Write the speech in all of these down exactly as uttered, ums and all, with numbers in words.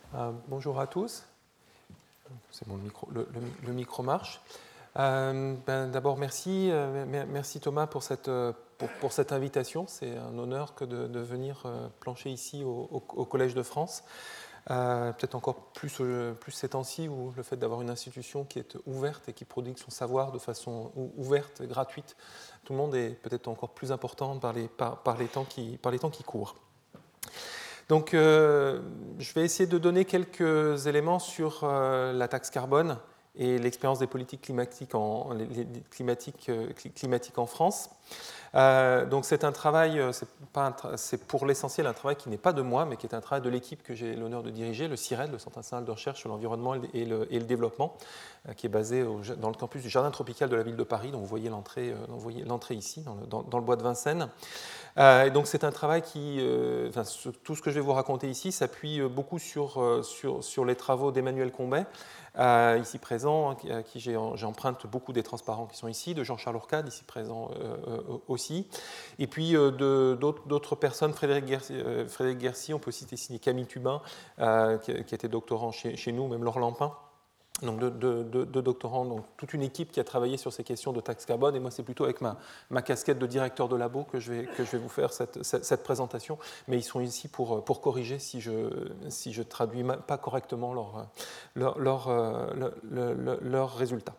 Euh, bonjour à tous. C'est bon, le micro, le, le, le micro marche. Euh, ben, d'abord, merci, euh, merci Thomas pour cette, pour, pour cette invitation. C'est un honneur que de, de venir euh, plancher ici au, au, au Collège de France. Euh, peut-être encore plus, euh, plus ces temps-ci, où le fait d'avoir une institution qui est ouverte et qui prodigue son savoir de façon ouverte, gratuite, tout le monde est peut-être encore plus important par les, par, par les, temps, qui, par les temps qui courent. Donc, euh, je vais essayer de donner quelques éléments sur euh, la taxe carbone et l'expérience des politiques climatiques en, les, les climatiques, euh, climatiques en France. Euh, donc, c'est un travail, c'est, pas un tra- c'est pour l'essentiel un travail qui n'est pas de moi, mais qui est un travail de l'équipe que j'ai l'honneur de diriger, le CIRED, le Centre national de recherche sur l'environnement et le, et le développement, euh, qui est basé au, dans le campus du Jardin tropical de la ville de Paris, dont vous voyez l'entrée, euh, dont vous voyez l'entrée ici, dans le, dans, dans le bois de Vincennes. Euh, et donc c'est un travail qui, euh, enfin, tout ce que je vais vous raconter ici s'appuie beaucoup sur, euh, sur, sur les travaux d'Emmanuel Combet, euh, ici présent, à qui j'ai, j'emprunte beaucoup des transparents qui sont ici, de Jean-Charles Ourcade, ici présent euh, euh, aussi, et puis euh, de, d'autres, d'autres personnes, Frédéric Guercy, euh, Frédéric Guercy, on peut citer ici Camille Tubin, euh, qui, qui était doctorant chez, chez nous, même Laure Lampin. Donc de, de, de, de doctorants, donc toute une équipe qui a travaillé sur ces questions de taxe carbone, et moi c'est plutôt avec ma, ma casquette de directeur de labo que je vais, que je vais vous faire cette, cette, cette présentation, mais ils sont ici pour, pour corriger si je ne si je traduis pas correctement leurs leur, leur, leur, leur, leur résultats.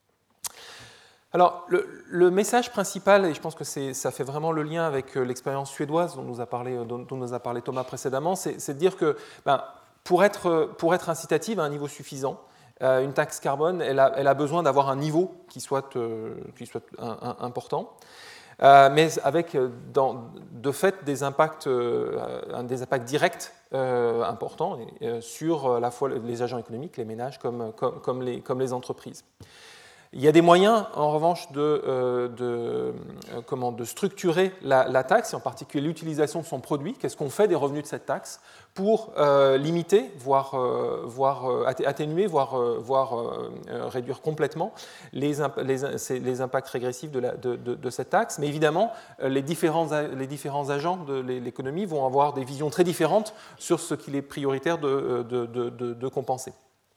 Alors, le, le message principal, et je pense que c'est, ça fait vraiment le lien avec l'expérience suédoise dont nous a parlé, dont, dont nous a parlé Thomas précédemment, c'est, c'est de dire que ben, pour, être, pour être incitative à un niveau suffisant, une taxe carbone, elle a, elle a besoin d'avoir un niveau qui soit, euh, qui soit un, un, important, euh, mais avec dans, de fait des impacts, euh, des impacts directs euh, importants euh, sur à la fois les agents économiques, les ménages comme, comme, comme, les, comme les entreprises. Il y a des moyens, en revanche, de, euh, de, euh, comment, de structurer la, la taxe, et en particulier l'utilisation de son produit. Qu'est-ce qu'on fait des revenus de cette taxe pour euh, limiter, voire, euh, voire atténuer, voire, euh, voire euh, réduire complètement les, imp- les, les impacts régressifs de, la, de, de, de cette taxe. Mais évidemment, les différents, les différents agents de l'économie vont avoir des visions très différentes sur ce qu'il est prioritaire de, de, de, de, de compenser.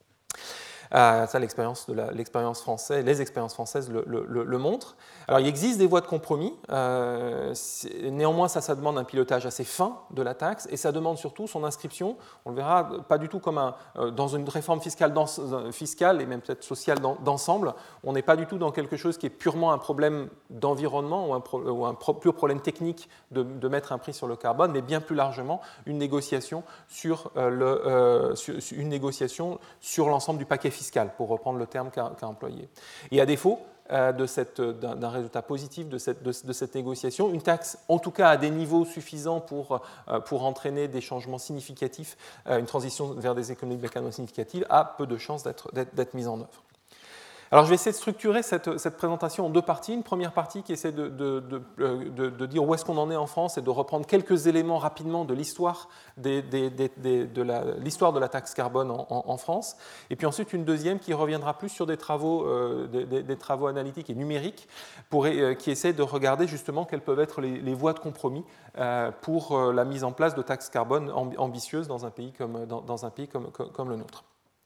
Euh, ça, l'expérience, de la, l'expérience française, les expériences françaises le, le, le montrent. Alors, il existe des voies de compromis. Euh, néanmoins, ça, ça demande un pilotage assez fin de la taxe et ça demande surtout son inscription, on le verra, pas du tout comme un, euh, dans une réforme fiscale, dans, fiscale et même peut-être sociale dans, d'ensemble. On n'est pas du tout dans quelque chose qui est purement un problème d'environnement ou un, pro, ou un pro, pur problème technique de, de mettre un prix sur le carbone, mais bien plus largement une négociation sur, euh, le, euh, sur, une négociation sur l'ensemble du paquet fiscal. Fiscale, pour reprendre le terme qu'a, qu'a employé. Et à défaut euh, de cette, d'un, d'un résultat positif de cette, de, de cette négociation, une taxe, en tout cas à des niveaux suffisants pour, euh, pour entraîner des changements significatifs, euh, une transition vers des économies de carbone significatives, a peu de chances d'être, d'être, d'être mise en œuvre. Alors, je vais essayer de structurer cette, cette présentation en deux parties. Une première partie qui essaie de, de, de, de, de dire où est-ce qu'on en est en France et de reprendre quelques éléments rapidement de l'histoire, des, des, des, des, de, la, l'histoire de la taxe carbone en, en, en France. Et puis ensuite, une deuxième qui reviendra plus sur des travaux, euh, des, des, des travaux analytiques et numériques pour, euh, qui essaient de regarder justement quelles peuvent être les, les voies de compromis euh, pour euh, la mise en place de taxes carbone ambitieuses dans un pays comme, dans, dans un pays comme, comme, comme le nôtre.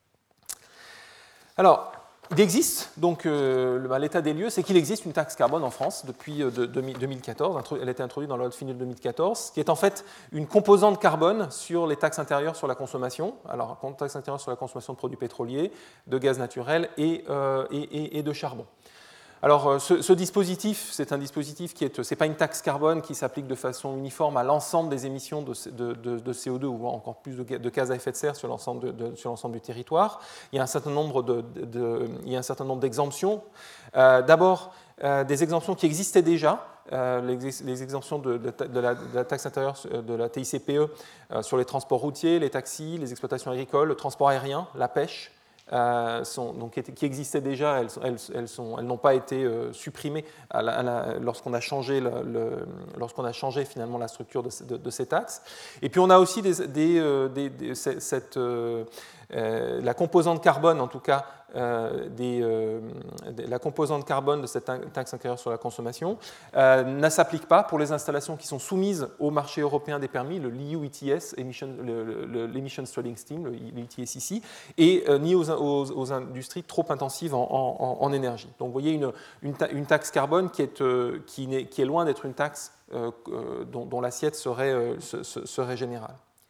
Alors, il existe, donc euh, l'état des lieux, c'est qu'il existe une taxe carbone en France depuis euh, de, de, deux mille quatorze. Elle a été introduite dans la loi de finances de deux mille quatorze, qui est en fait une composante carbone sur les taxes intérieures sur la consommation. Alors, taxe intérieure sur la consommation de produits pétroliers, de gaz naturel et, euh, et, et, et de charbon. Alors, ce, ce dispositif, c'est un dispositif qui est, c'est pas une taxe carbone qui s'applique de façon uniforme à l'ensemble des émissions de, de, de, de C O deux ou encore plus de, de gaz à effet de serre sur l'ensemble, de, de, sur l'ensemble du territoire. Il y a un certain nombre, de, de, il y a un certain nombre d'exemptions. Euh, d'abord, euh, des exemptions qui existaient déjà. Euh, les, les exemptions de, de, de, la, de la taxe intérieure de la T I C P E euh, sur les transports routiers, les taxis, les exploitations agricoles, le transport aérien, la pêche. Euh, sont, donc, qui existaient déjà, elles, elles, elles, sont, elles n'ont pas été euh, supprimées à la, à la, lorsqu'on, a changé le, le, lorsqu'on a changé finalement la structure de, de, de ces taxes. Et puis on a aussi des, des, des, des, cette, euh, euh, la composante carbone, en tout cas, euh, des, euh, de la composante carbone de cette taxe intérieure sur la consommation euh, ne s'applique pas pour les installations qui sont soumises au marché européen des permis, le E U E T S, Emission, le, le, l'Emission Trading Scheme, le E T S ici, et euh, ni aux, aux, aux industries trop intensives en, en, en énergie. Donc vous voyez une, une, ta, une taxe carbone qui est, euh, qui, n'est, qui est loin d'être une taxe euh, dont, dont l'assiette serait, euh, serait générale.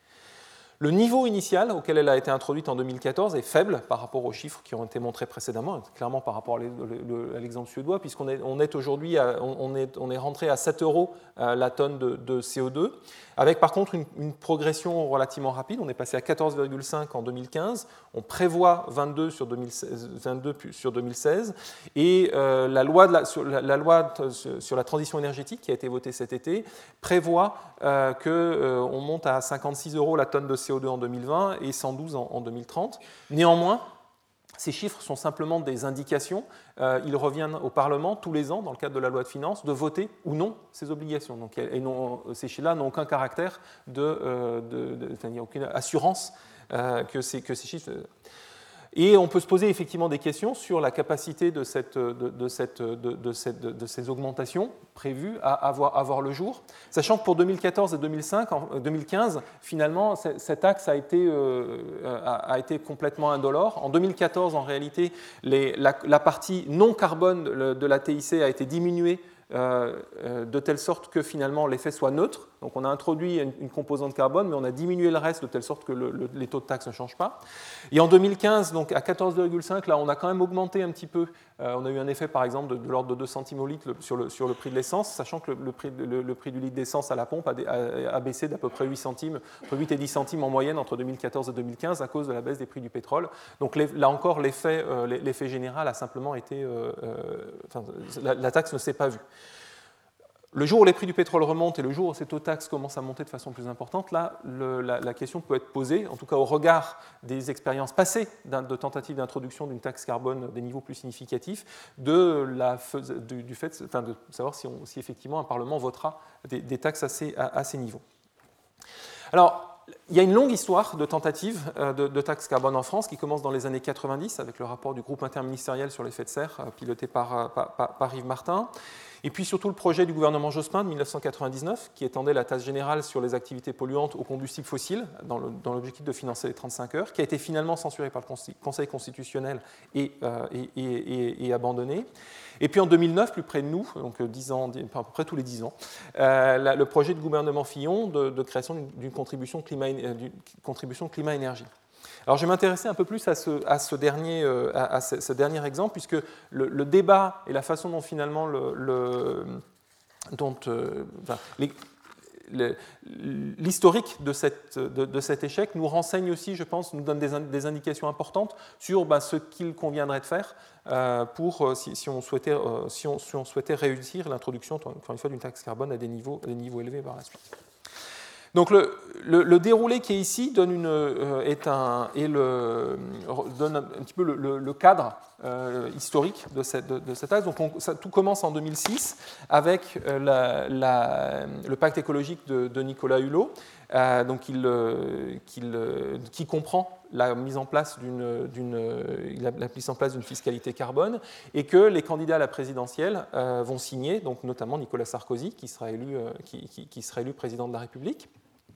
Le niveau initial auquel elle a été introduite en deux mille quatorze est faible par rapport aux chiffres qui ont été montrés précédemment, clairement par rapport à l'exemple suédois, puisqu'on est, on est aujourd'hui, à, on, est, on est rentré à sept euros la tonne de, de C O deux, avec par contre une, une progression relativement rapide. On est passé à quatorze virgule cinq en deux mille quinze, on prévoit vingt-deux sur deux mille seize, vingt-deux sur deux mille seize, et euh, la, loi de la, sur, la, la loi sur la transition énergétique qui a été votée cet été prévoit euh, qu'on euh, monte à cinquante-six euros la tonne de C O deux en deux mille vingt et cent douze en deux mille trente. Néanmoins, ces chiffres sont simplement des indications. Euh, il revient au Parlement tous les ans, dans le cadre de la loi de finances, de voter ou non ces obligations. Donc, et non, ces chiffres-là n'ont aucun caractère de, euh, de, de, enfin, il n'y a aucune assurance euh, que, ces, que ces chiffres. Et on peut se poser effectivement des questions sur la capacité de, cette, de, de, cette, de, de, cette, de ces augmentations prévues à avoir, à voir le jour, sachant que pour deux mille quatorze et deux mille cinq, en deux mille quinze, finalement, cet axe a été, euh, a, a été complètement indolore. En deux mille quatorze, en réalité, les, la, la partie non carbone de, de la T I C a été diminuée Euh, euh, de telle sorte que finalement l'effet soit neutre. Donc on a introduit une, une composante carbone, mais on a diminué le reste de telle sorte que le, le, les taux de taxe ne changent pas. Et en deux mille quinze, donc à quatorze virgule cinq, là on a quand même augmenté un petit peu. Euh, on a eu un effet par exemple de, de l'ordre de deux centimes au litre le, sur, le, sur le prix de l'essence, sachant que le, le, prix, le, le prix du litre d'essence à la pompe a, a, a baissé d'à peu près huit centimes, entre huit et dix centimes en moyenne entre deux mille quatorze et deux mille quinze à cause de la baisse des prix du pétrole. Donc les, là encore, l'effet, euh, l'effet général a simplement été... Euh, euh, enfin, la, la taxe ne s'est pas vue. Le jour où les prix du pétrole remontent et le jour où ces taux de taxes commencent à monter de façon plus importante, là, le, la, la question peut être posée, en tout cas au regard des expériences passées de tentatives d'introduction d'une taxe carbone des niveaux plus significatifs, de la, du, du fait enfin, de savoir si, on, si effectivement un Parlement votera des, des taxes à ces, à, à ces niveaux. Alors, il y a une longue histoire de tentatives de, de taxes carbone en France qui commence dans les années quatre-vingt-dix avec le rapport du groupe interministériel sur l'effet de serre piloté par, par, par Yves Martin. Et puis surtout le projet du gouvernement Jospin de mille neuf cent quatre-vingt-dix-neuf qui étendait la taxe générale sur les activités polluantes aux combustibles fossiles dans, le, dans l'objectif de financer les trente-cinq heures, qui a été finalement censuré par le Conseil constitutionnel et, euh, et, et, et abandonné. Et puis en deux mille neuf, plus près de nous, donc dix ans, à peu près tous les dix ans, euh, la, le projet du gouvernement Fillon de, de création d'une, d'une contribution climat, d'une contribution climat-énergie. Alors je vais m'intéresser un peu plus à ce, à ce, dernier, à, à ce, ce dernier exemple, puisque le, le débat et la façon dont finalement le, le, dont, euh, enfin, les, le, l'historique de, cette, de, de cet échec nous renseigne aussi, je pense, nous donne des, des indications importantes sur ben, ce qu'il conviendrait de faire euh, pour, si, si, on souhaitait, euh, si, on, si on souhaitait réussir l'introduction, encore une fois, d'une taxe carbone à des niveaux, à des niveaux élevés par la suite. Donc le, le, le déroulé qui est ici donne, une, euh, est un, est le, donne un, un petit peu le, le, le cadre euh, historique de cette, de, de cette taxe. Donc on, ça, tout commence en deux mille six avec euh, la, la, le pacte écologique de, de Nicolas Hulot, euh, donc il, euh, euh, qui comprend la mise en place d'une, d'une, la mise en place d'une fiscalité carbone et que les candidats à la présidentielle euh, vont signer, donc notamment Nicolas Sarkozy qui sera élu, euh, qui, qui, qui sera élu président de la République.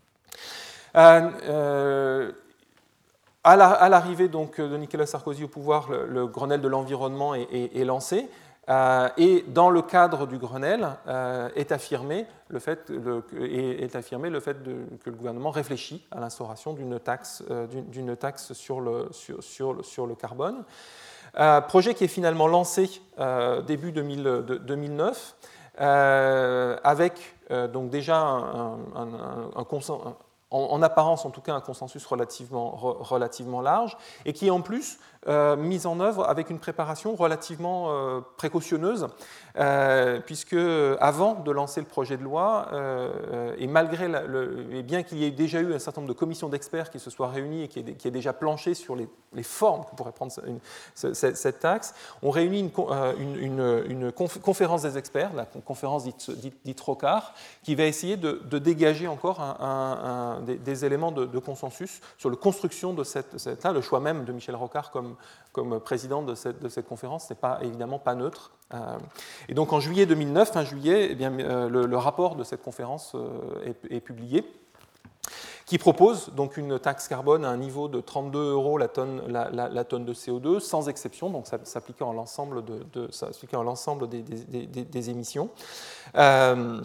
Euh, euh, à, la, à l'arrivée donc, de Nicolas Sarkozy au pouvoir, le, le Grenelle de l'environnement est, est, est lancé. Euh, et dans le cadre du Grenelle euh, est, affirmé le fait, le, est, est affirmé le fait de, que le gouvernement réfléchit à l'instauration d'une taxe, euh, d'une, d'une taxe sur, le, sur, sur, sur le carbone. Euh, projet qui est finalement lancé euh, début deux mille, de, deux mille neuf euh, avec euh, donc déjà un, un, un, un consensus. En, en apparence, en tout cas, un consensus relativement, re, relativement large, et qui est en plus euh, mis en œuvre avec une préparation relativement euh, précautionneuse, euh, puisque avant de lancer le projet de loi, euh, et malgré la, le, et bien qu'il y ait déjà eu un certain nombre de commissions d'experts qui se soient réunies et qui aient, qui aient déjà planché sur les, les formes que pourrait prendre une, cette, cette taxe, on réunit une, une, une, une conférence des experts, la conférence dite, dite, dite ROCAR, qui va essayer de, de dégager encore un, un, un un, des, des éléments de, de consensus sur la construction de cette, cette là, le choix même de Michel Rocard comme, comme président de cette, de cette conférence n'est pas, évidemment pas neutre. Euh, et donc en juillet deux mille neuf, fin juillet, eh bien, euh, le, le rapport de cette conférence euh, est, est publié, qui propose donc une taxe carbone à un niveau de trente-deux euros la tonne, la, la, la tonne de C O deux, sans exception, donc ça s'appliquant à l'ensemble, de, de, à l'ensemble des, des, des, des émissions. Euh,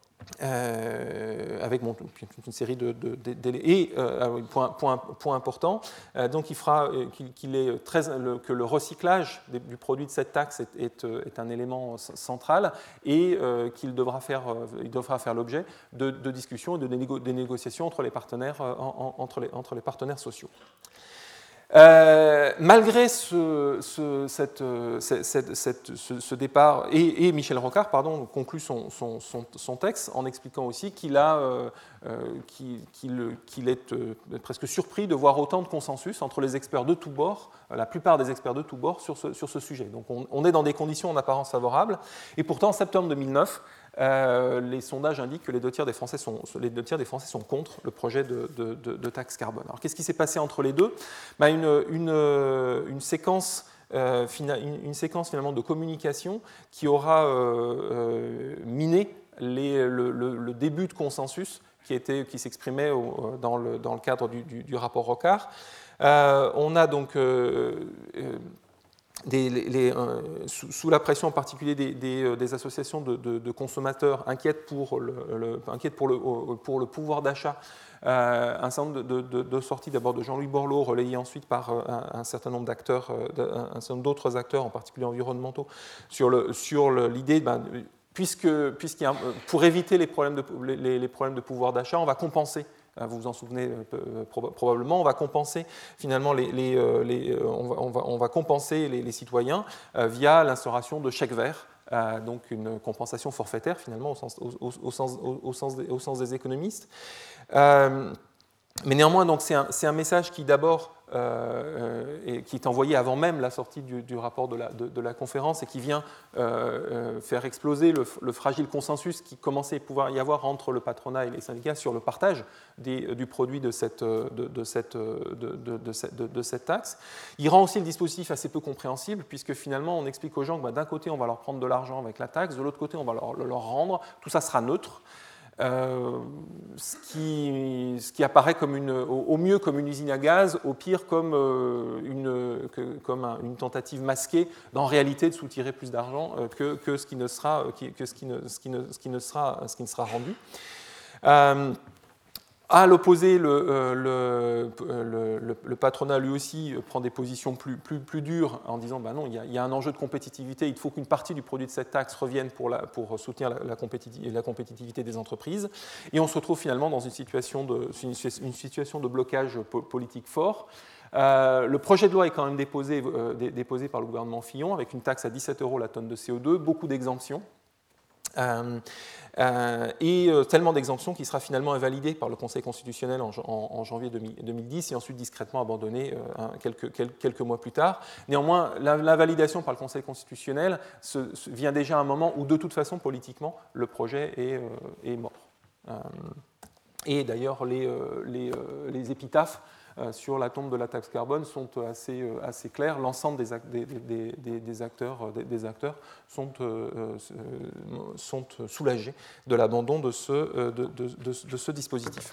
Euh, avec bon, une série de, de, de, de et euh, point, point, point important, euh, donc il fera euh, qu'il, qu'il est très, le, que le recyclage des, du produit de cette taxe est, est, est un élément central et euh, qu'il devra faire, euh, il devra faire l'objet de, de discussions et de, de, négo, de négociations entre les partenaires, euh, en, entre, les, entre les partenaires sociaux. Euh, malgré ce, ce, cette, cette, cette, ce, ce départ, et, et Michel Rocard pardon, conclut son, son, son, son texte en expliquant aussi qu'il, a, euh, qu'il, qu'il, qu'il est euh, presque surpris de voir autant de consensus entre les experts de tous bords, la plupart des experts de tous bords sur ce, sur ce sujet. Donc on, on est dans des conditions en apparence favorables, et pourtant en septembre deux mille neuf, Euh, les sondages indiquent que les deux tiers des Français sont, les deux tiers des Français sont contre le projet de, de, de, de taxe carbone. Alors qu'est-ce qui s'est passé entre les deux ? Ben, une, une, une, séquence, euh, une, une séquence finalement de communication qui aura euh, euh, miné les, le, le, le début de consensus qui, était, qui s'exprimait au, dans, le, dans le cadre du, du, du rapport Rocard. Euh, on a donc euh, euh, Des, les, les, euh, sous, sous la pression en particulier des, des, des associations de, de, de consommateurs inquiètes pour le, le, inquiètes pour le, pour le pouvoir d'achat, euh, un certain nombre de, de, de sorties d'abord de Jean-Louis Borloo, relayées ensuite par un, un certain nombre d'acteurs, un certain nombre d'autres acteurs, en particulier environnementaux, sur, le, sur le, l'idée, ben, puisque, puisqu'il y a, pour éviter les problèmes de, les, les problèmes de pouvoir d'achat, on va compenser. Vous vous en souvenez probablement, on va compenser finalement les, les, les, on va, on va, on va compenser les, les citoyens via l'instauration de chèques verts, donc une compensation forfaitaire finalement au sens, au, au, au sens, au, au sens, des, au sens des économistes. Euh, mais néanmoins, donc c'est un, c'est un message qui d'abord euh, et qui est envoyé avant même la sortie du, du rapport de la, de, de la conférence et qui vient euh, faire exploser le, le fragile consensus qui commençait à pouvoir y avoir entre le patronat et les syndicats sur le partage des, du produit de cette, de, de, cette, de, de, de, cette, de, de cette taxe. Il rend aussi le dispositif assez peu compréhensible puisque finalement on explique aux gens que bah, d'un côté on va leur prendre de l'argent avec la taxe, de l'autre côté on va leur, leur rendre, tout ça sera neutre. Euh, ce, qui, ce qui apparaît comme une, au, au mieux comme une usine à gaz, au pire comme, euh, une, que, comme un, une tentative masquée d'en réalité de soutirer plus d'argent euh, que, que ce qui ne sera, que ce qui ne, ce qui ne, ce qui ne sera, ce qui ne sera rendu. Euh, À l'opposé, le, le, le, le, le patronat, lui aussi, prend des positions plus, plus, plus dures en disant ben non, il y, a, il y a un enjeu de compétitivité, il faut qu'une partie du produit de cette taxe revienne pour, la, pour soutenir la, la, compétitivité, la compétitivité des entreprises. Et on se retrouve finalement dans une situation de, une situation de blocage politique fort. Euh, le projet de loi est quand même déposé, euh, déposé par le gouvernement Fillon avec une taxe à dix-sept euros la tonne de C O deux, beaucoup d'exemptions. Euh, euh, et euh, tellement d'exemptions qui sera finalement invalidée par le Conseil constitutionnel en, en, en janvier deux mille dix et ensuite discrètement abandonnée euh, quelques, quelques, quelques mois plus tard. Néanmoins, l'invalidation par le Conseil constitutionnel se, se vient déjà à un moment où de toute façon politiquement le projet est, euh, est mort. Euh, et d'ailleurs les, euh, les, euh, les épitaphes sur la tombe de la taxe carbone sont assez, assez clairs. L'ensemble des, des, des, des, acteurs, des, des acteurs sont, euh, sont soulagés de l'abandon de ce, de, de, de, de ce dispositif.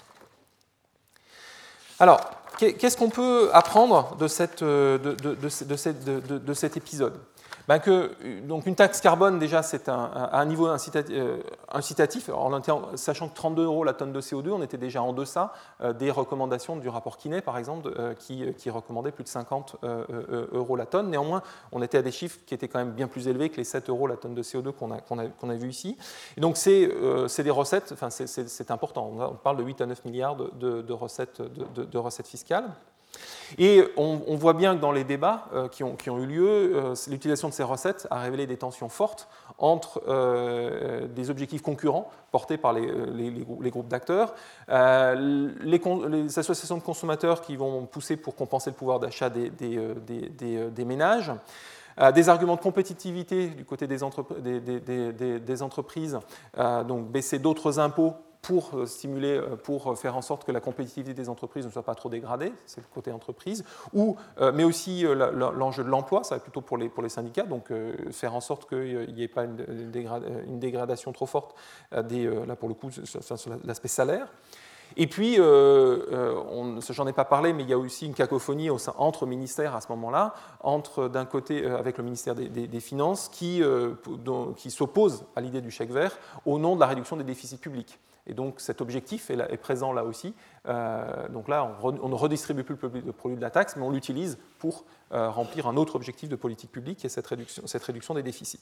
Alors, qu'est-ce qu'on peut apprendre de, cette, de, de, de, de, cette, de, de, de cet épisode ? Ben que, donc une taxe carbone, déjà, c'est un, à un niveau incitatif, euh, incitatif alors, sachant que trente-deux euros la tonne de C O deux, on était déjà en deçà euh, des recommandations du rapport Quinet, par exemple, euh, qui, qui recommandait plus de cinquante euh, euh, euros la tonne. Néanmoins, on était à des chiffres qui étaient quand même bien plus élevés que les sept euros la tonne de C O deux qu'on a, qu'on a, qu'on a vu ici. Et donc, c'est, euh, c'est des recettes, enfin, c'est, c'est, c'est important. On parle de huit à neuf milliards de, de, de, recettes, de, de, de recettes fiscales. Et on, on voit bien que dans les débats euh, qui, ont, qui ont eu lieu, euh, l'utilisation de ces recettes a révélé des tensions fortes entre euh, des objectifs concurrents portés par les, les, les groupes d'acteurs, euh, les, les associations de consommateurs qui vont pousser pour compenser le pouvoir d'achat des, des, des, des, des ménages, Euh, des arguments de compétitivité du côté des, entrep- des, des, des, des entreprises, euh, donc baisser d'autres impôts pour stimuler, pour faire en sorte que la compétitivité des entreprises ne soit pas trop dégradée, c'est le côté entreprise, ou, mais aussi l'enjeu de l'emploi, ça va plutôt pour les, pour les syndicats, donc faire en sorte qu'il n'y ait pas une, une dégradation trop forte, des, là pour le coup, sur l'aspect salaire. Et puis, euh, j'en ai pas parlé, mais il y a aussi une cacophonie au sein, entre ministères à ce moment-là, entre d'un côté euh, avec le ministère des, des, des Finances qui, euh, qui s'oppose à l'idée du chèque vert au nom de la réduction des déficits publics. Et donc cet objectif est, là, est présent là aussi. Euh, donc là, on, re, on ne redistribue plus le produit de la taxe, mais on l'utilise pour euh, remplir un autre objectif de politique publique, qui est cette réduction, cette réduction des déficits.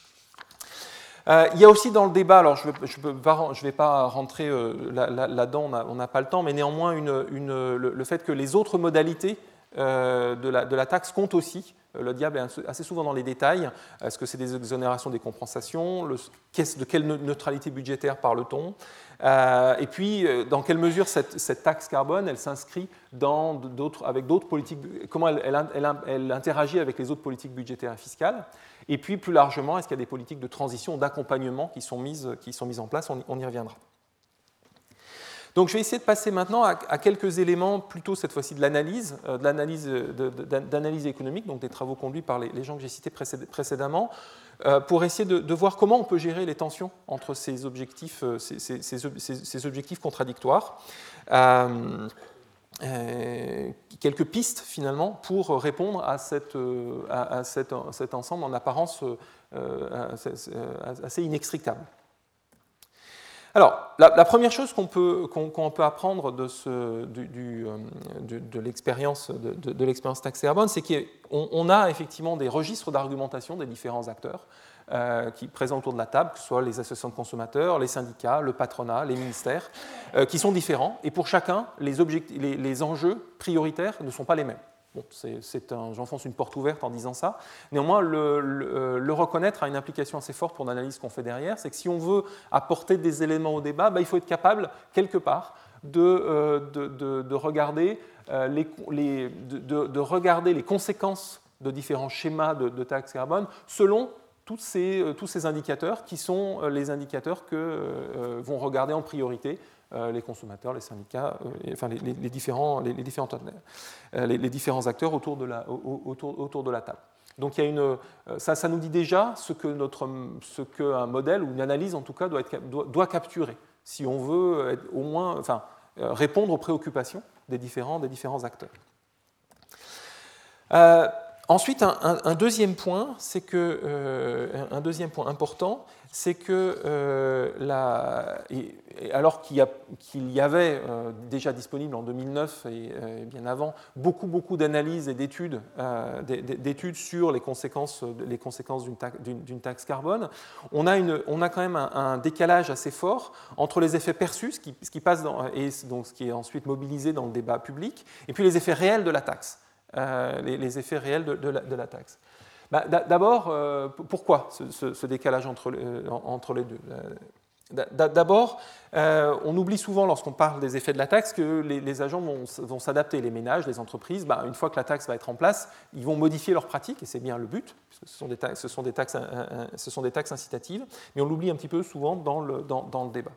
Euh, il y a aussi dans le débat, alors je ne vais pas rentrer euh, là-dedans, là on n'a pas le temps, mais néanmoins une, une, le, le fait que les autres modalités euh, de, la, de la taxe comptent aussi. Le diable est assez souvent dans les détails. Est-ce que c'est des exonérations, des compensations? le, De quelle neutralité budgétaire parle-t-on? euh, Et puis, dans quelle mesure cette, cette taxe carbone, elle s'inscrit dans d'autres, avec d'autres politiques, comment elle, elle, elle, elle interagit avec les autres politiques budgétaires et fiscales? Et puis, plus largement, est-ce qu'il y a des politiques de transition, d'accompagnement qui sont mises, qui sont mises en place? On, on y reviendra. Donc, je vais essayer de passer maintenant à, à quelques éléments, plutôt cette fois-ci de l'analyse, euh, de l'analyse, de, de, d'analyse économique, donc des travaux conduits par les, les gens que j'ai cités précédemment, euh, pour essayer de, de voir comment on peut gérer les tensions entre ces objectifs, euh, ces, ces, ces, ces objectifs contradictoires. Euh, Euh, quelques pistes finalement pour répondre à, cette, à, à cet, cet ensemble en apparence euh, assez inextricable. Alors, la, la première chose qu'on peut, qu'on, qu'on peut apprendre de, ce, du, du, de, de l'expérience de, de, de l'expérience taxe carbone, c'est qu'on on a effectivement des registres d'argumentation des différents acteurs Euh, qui présents autour de la table, que ce soit les associations de consommateurs, les syndicats, le patronat, les ministères, euh, qui sont différents. Et pour chacun, les, les, les enjeux prioritaires ne sont pas les mêmes. Bon, c'est, c'est un, j'enfonce une porte ouverte en disant ça. Néanmoins, le, le, le reconnaître a une implication assez forte pour l'analyse qu'on fait derrière. C'est que si on veut apporter des éléments au débat, bah, il faut être capable, quelque part, de, euh, de, de, de, regarder, euh, les, les, de, de regarder les conséquences de différents schémas de, de taxe carbone selon Tous ces, tous ces indicateurs qui sont les indicateurs que euh, vont regarder en priorité euh, les consommateurs, les syndicats, euh, enfin les, les, différents, les, les, différents, euh, les, les différents acteurs autour de, la, autour, autour de la table. Donc il y a une, ça, ça nous dit déjà ce que notre, ce qu'un modèle ou une analyse en tout cas doit, être, doit, doit capturer si on veut être, au moins enfin, répondre aux préoccupations des différents, des différents acteurs. Euh, Ensuite, un, un, un deuxième point, c'est que euh, un deuxième point important, c'est que euh, la, et, et alors qu'il y, a, qu'il y avait euh, déjà disponible en deux mille neuf et, et bien avant beaucoup beaucoup d'analyses et d'études, euh, d'études sur les conséquences, les conséquences d'une, taxe, d'une, d'une taxe carbone, on a, une, on a quand même un, un décalage assez fort entre les effets perçus, ce qui, ce qui passe dans, et donc ce qui est ensuite mobilisé dans le débat public, et puis les effets réels de la taxe. Euh, les, les effets réels de, de, la, de la taxe. Bah, d'abord, euh, pourquoi ce, ce, ce décalage entre, euh, entre les deux? D'abord, euh, on oublie souvent lorsqu'on parle des effets de la taxe que les, les agents vont, vont s'adapter, les ménages, les entreprises, bah, une fois que la taxe va être en place, ils vont modifier leurs pratiques, et c'est bien le but, puisque ce sont des taxes, ce sont des taxes, ce sont des taxes incitatives, mais on l'oublie un petit peu souvent dans le, dans, dans le débat.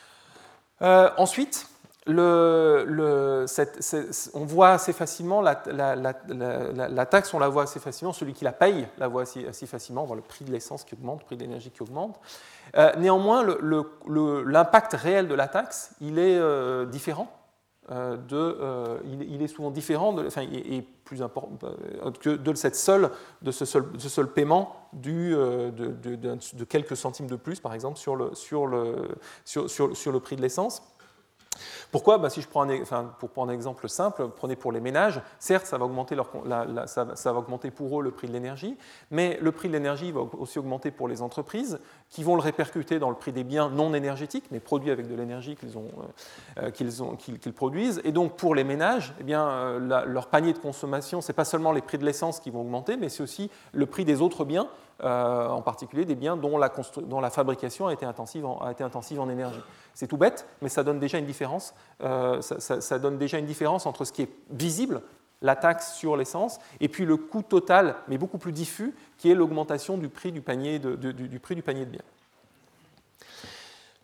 Euh, ensuite, Le, le, cette, cette, on voit assez facilement la, la, la, la, la taxe, on la voit assez facilement, celui qui la paye la voit assez, assez facilement, on voit le prix de l'essence qui augmente, le prix de l'énergie qui augmente. Euh, néanmoins, le, le, l'impact réel de la taxe, il est euh, différent. Euh, de, euh, il, il est souvent différent, de, enfin, et, et plus important que de, cette seule, de ce seul, de ce seul paiement du, euh, de, de, de, de quelques centimes de plus, par exemple, sur le, sur le, sur, sur, sur le prix de l'essence. Pourquoi? Ben, si je prends un, enfin, pour prendre un exemple simple, prenez pour les ménages, certes, ça va, augmenter leur, la, la, ça, ça va augmenter pour eux le prix de l'énergie, mais le prix de l'énergie va aussi augmenter pour les entreprises qui vont le répercuter dans le prix des biens non énergétiques, mais produits avec de l'énergie qu'ils, ont, euh, qu'ils, ont, qu'ils, qu'ils produisent. Et donc, pour les ménages, eh bien, euh, la, leur panier de consommation, ce n'est pas seulement les prix de l'essence qui vont augmenter, mais c'est aussi le prix des autres biens, euh, en particulier des biens dont la, constru- dont la fabrication a été intensive en, a été intensive en énergie. C'est tout bête, mais ça donne déjà une différence. Euh, ça, ça, ça donne déjà une différence entre ce qui est visible, la taxe sur l'essence, et puis le coût total, mais beaucoup plus diffus, qui est l'augmentation du prix du panier de, de, du, du prix du panier de biens.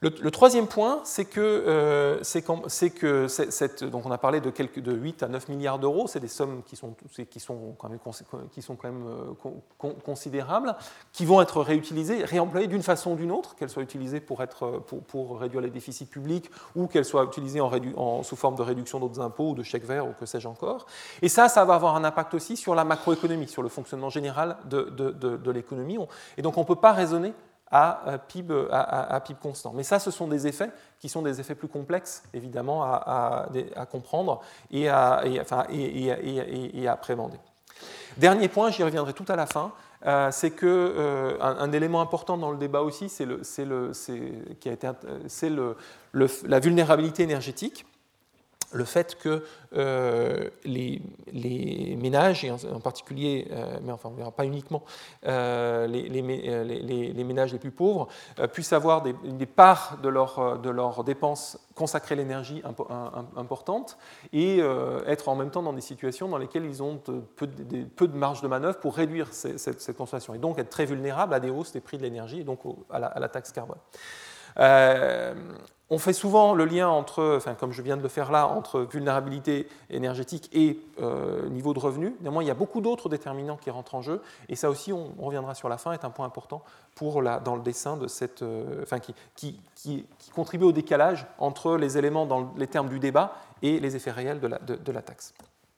Le, le troisième point, c'est que, euh, c'est quand, c'est que c'est, cette, donc on a parlé de, quelques, de huit à neuf milliards d'euros, c'est des sommes qui sont, qui sont quand même, qui sont quand même euh, considérables, qui vont être réutilisées, réemployées d'une façon ou d'une autre, qu'elles soient utilisées pour, être, pour, pour réduire les déficits publics ou qu'elles soient utilisées en, rédu, en, sous forme de réduction d'autres impôts ou de chèques verts ou que sais-je encore. Et ça, ça va avoir un impact aussi sur la macroéconomie, sur le fonctionnement général de, de, de, de l'économie. Et donc on ne peut pas raisonner à P I B, à, à, à P I B constant. Mais ça, ce sont des effets qui sont des effets plus complexes, évidemment, à, à, à comprendre et à, et, enfin, et, et, et, et à appréhender. Dernier point, j'y reviendrai tout à la fin, euh, c'est que euh, un, un élément important dans le débat aussi, c'est, le, c'est, le, c'est, qui a été, c'est le, le, la vulnérabilité énergétique. Le fait que euh, les, les ménages, et en, en particulier, euh, mais enfin on ne verra pas uniquement, euh, les, les, les, les ménages les plus pauvres, euh, puissent avoir des, des parts de leurs de leurs dépenses consacrées à l'énergie impo, un, importantes et euh, être en même temps dans des situations dans lesquelles ils ont peu de, peu de marge de manœuvre pour réduire ces, cette, cette consommation et donc être très vulnérables à des hausses des prix de l'énergie et donc au, à, la, à la taxe carbone. Euh, on fait souvent le lien entre, enfin, comme je viens de le faire là, entre vulnérabilité énergétique et euh, niveau de revenu. Néanmoins, il y a beaucoup d'autres déterminants qui rentrent en jeu, et ça aussi, on, on reviendra sur la fin, est un point important pour la, dans le dessin de cette, euh, enfin, qui, qui, qui, qui contribue au décalage entre les éléments dans les termes du débat et les effets réels de la, de, de la taxe.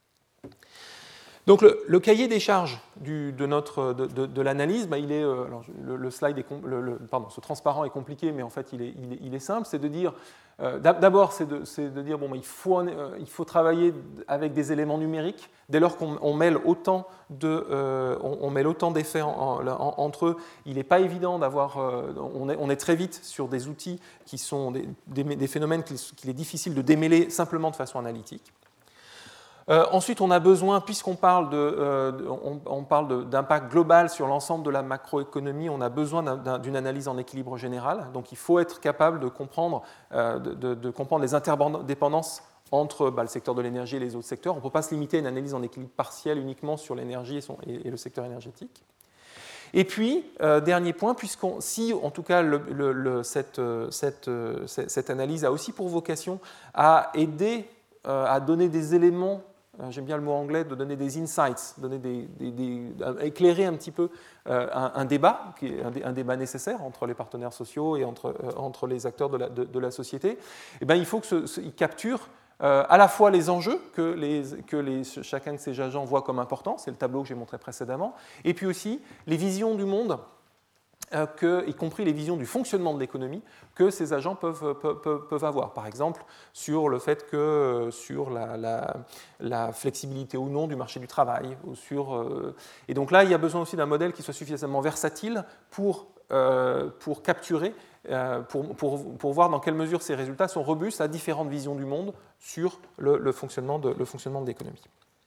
Donc le, le cahier des charges du, de, notre, de, de, de l'analyse, bah, il est, euh, alors le, le slide est, le, le, pardon, ce transparent est compliqué, mais en fait il est, il est, il est simple, c'est de dire, euh, d'abord c'est de, c'est de dire bon, bah, il, faut, euh, il faut travailler avec des éléments numériques, dès lors qu'on on mêle autant, de, euh, on, on mêle autant d'effets en, en, en, entre eux, il n'est pas évident d'avoir, euh, on, est, on est très vite sur des outils qui sont des, des, des phénomènes qu'il, qu'il est difficile de démêler simplement de façon analytique. Euh, ensuite, on a besoin, puisqu'on parle, de, euh, on, on parle de, d'impact global sur l'ensemble de la macroéconomie, on a besoin d'un, d'un, d'une analyse en équilibre général. Donc, il faut être capable de comprendre, euh, de, de, de comprendre les interdépendances entre bah, le secteur de l'énergie et les autres secteurs. On ne peut pas se limiter à une analyse en équilibre partiel uniquement sur l'énergie et, son, et, et le secteur énergétique. Et puis, euh, dernier point, puisqu'on, si en tout cas le, le, le, cette, cette, cette analyse a aussi pour vocation à aider, euh, à donner des éléments, j'aime bien le mot anglais, de donner des insights, donner des, des, des, éclairer un petit peu euh, un, un débat, qui est un, un débat nécessaire entre les partenaires sociaux et entre, euh, entre les acteurs de la, de, de la société, et bien, il faut qu'ils capturent euh, à la fois les enjeux que, les, que les, chacun de ces agents voit comme importants, c'est le tableau que j'ai montré précédemment, et puis aussi les visions du monde, euh, que, y compris les visions du fonctionnement de l'économie, que ces agents peuvent, peuvent, peuvent avoir. Par exemple, sur le fait que, sur la, la, la flexibilité ou non du marché du travail. Ou sur, euh, et donc là, il y a besoin aussi d'un modèle qui soit suffisamment versatile pour, euh, pour capturer, euh, pour, pour, pour voir dans quelle mesure ces résultats sont robustes à différentes visions du monde sur le, le, fonctionnement, de, le fonctionnement de l'économie.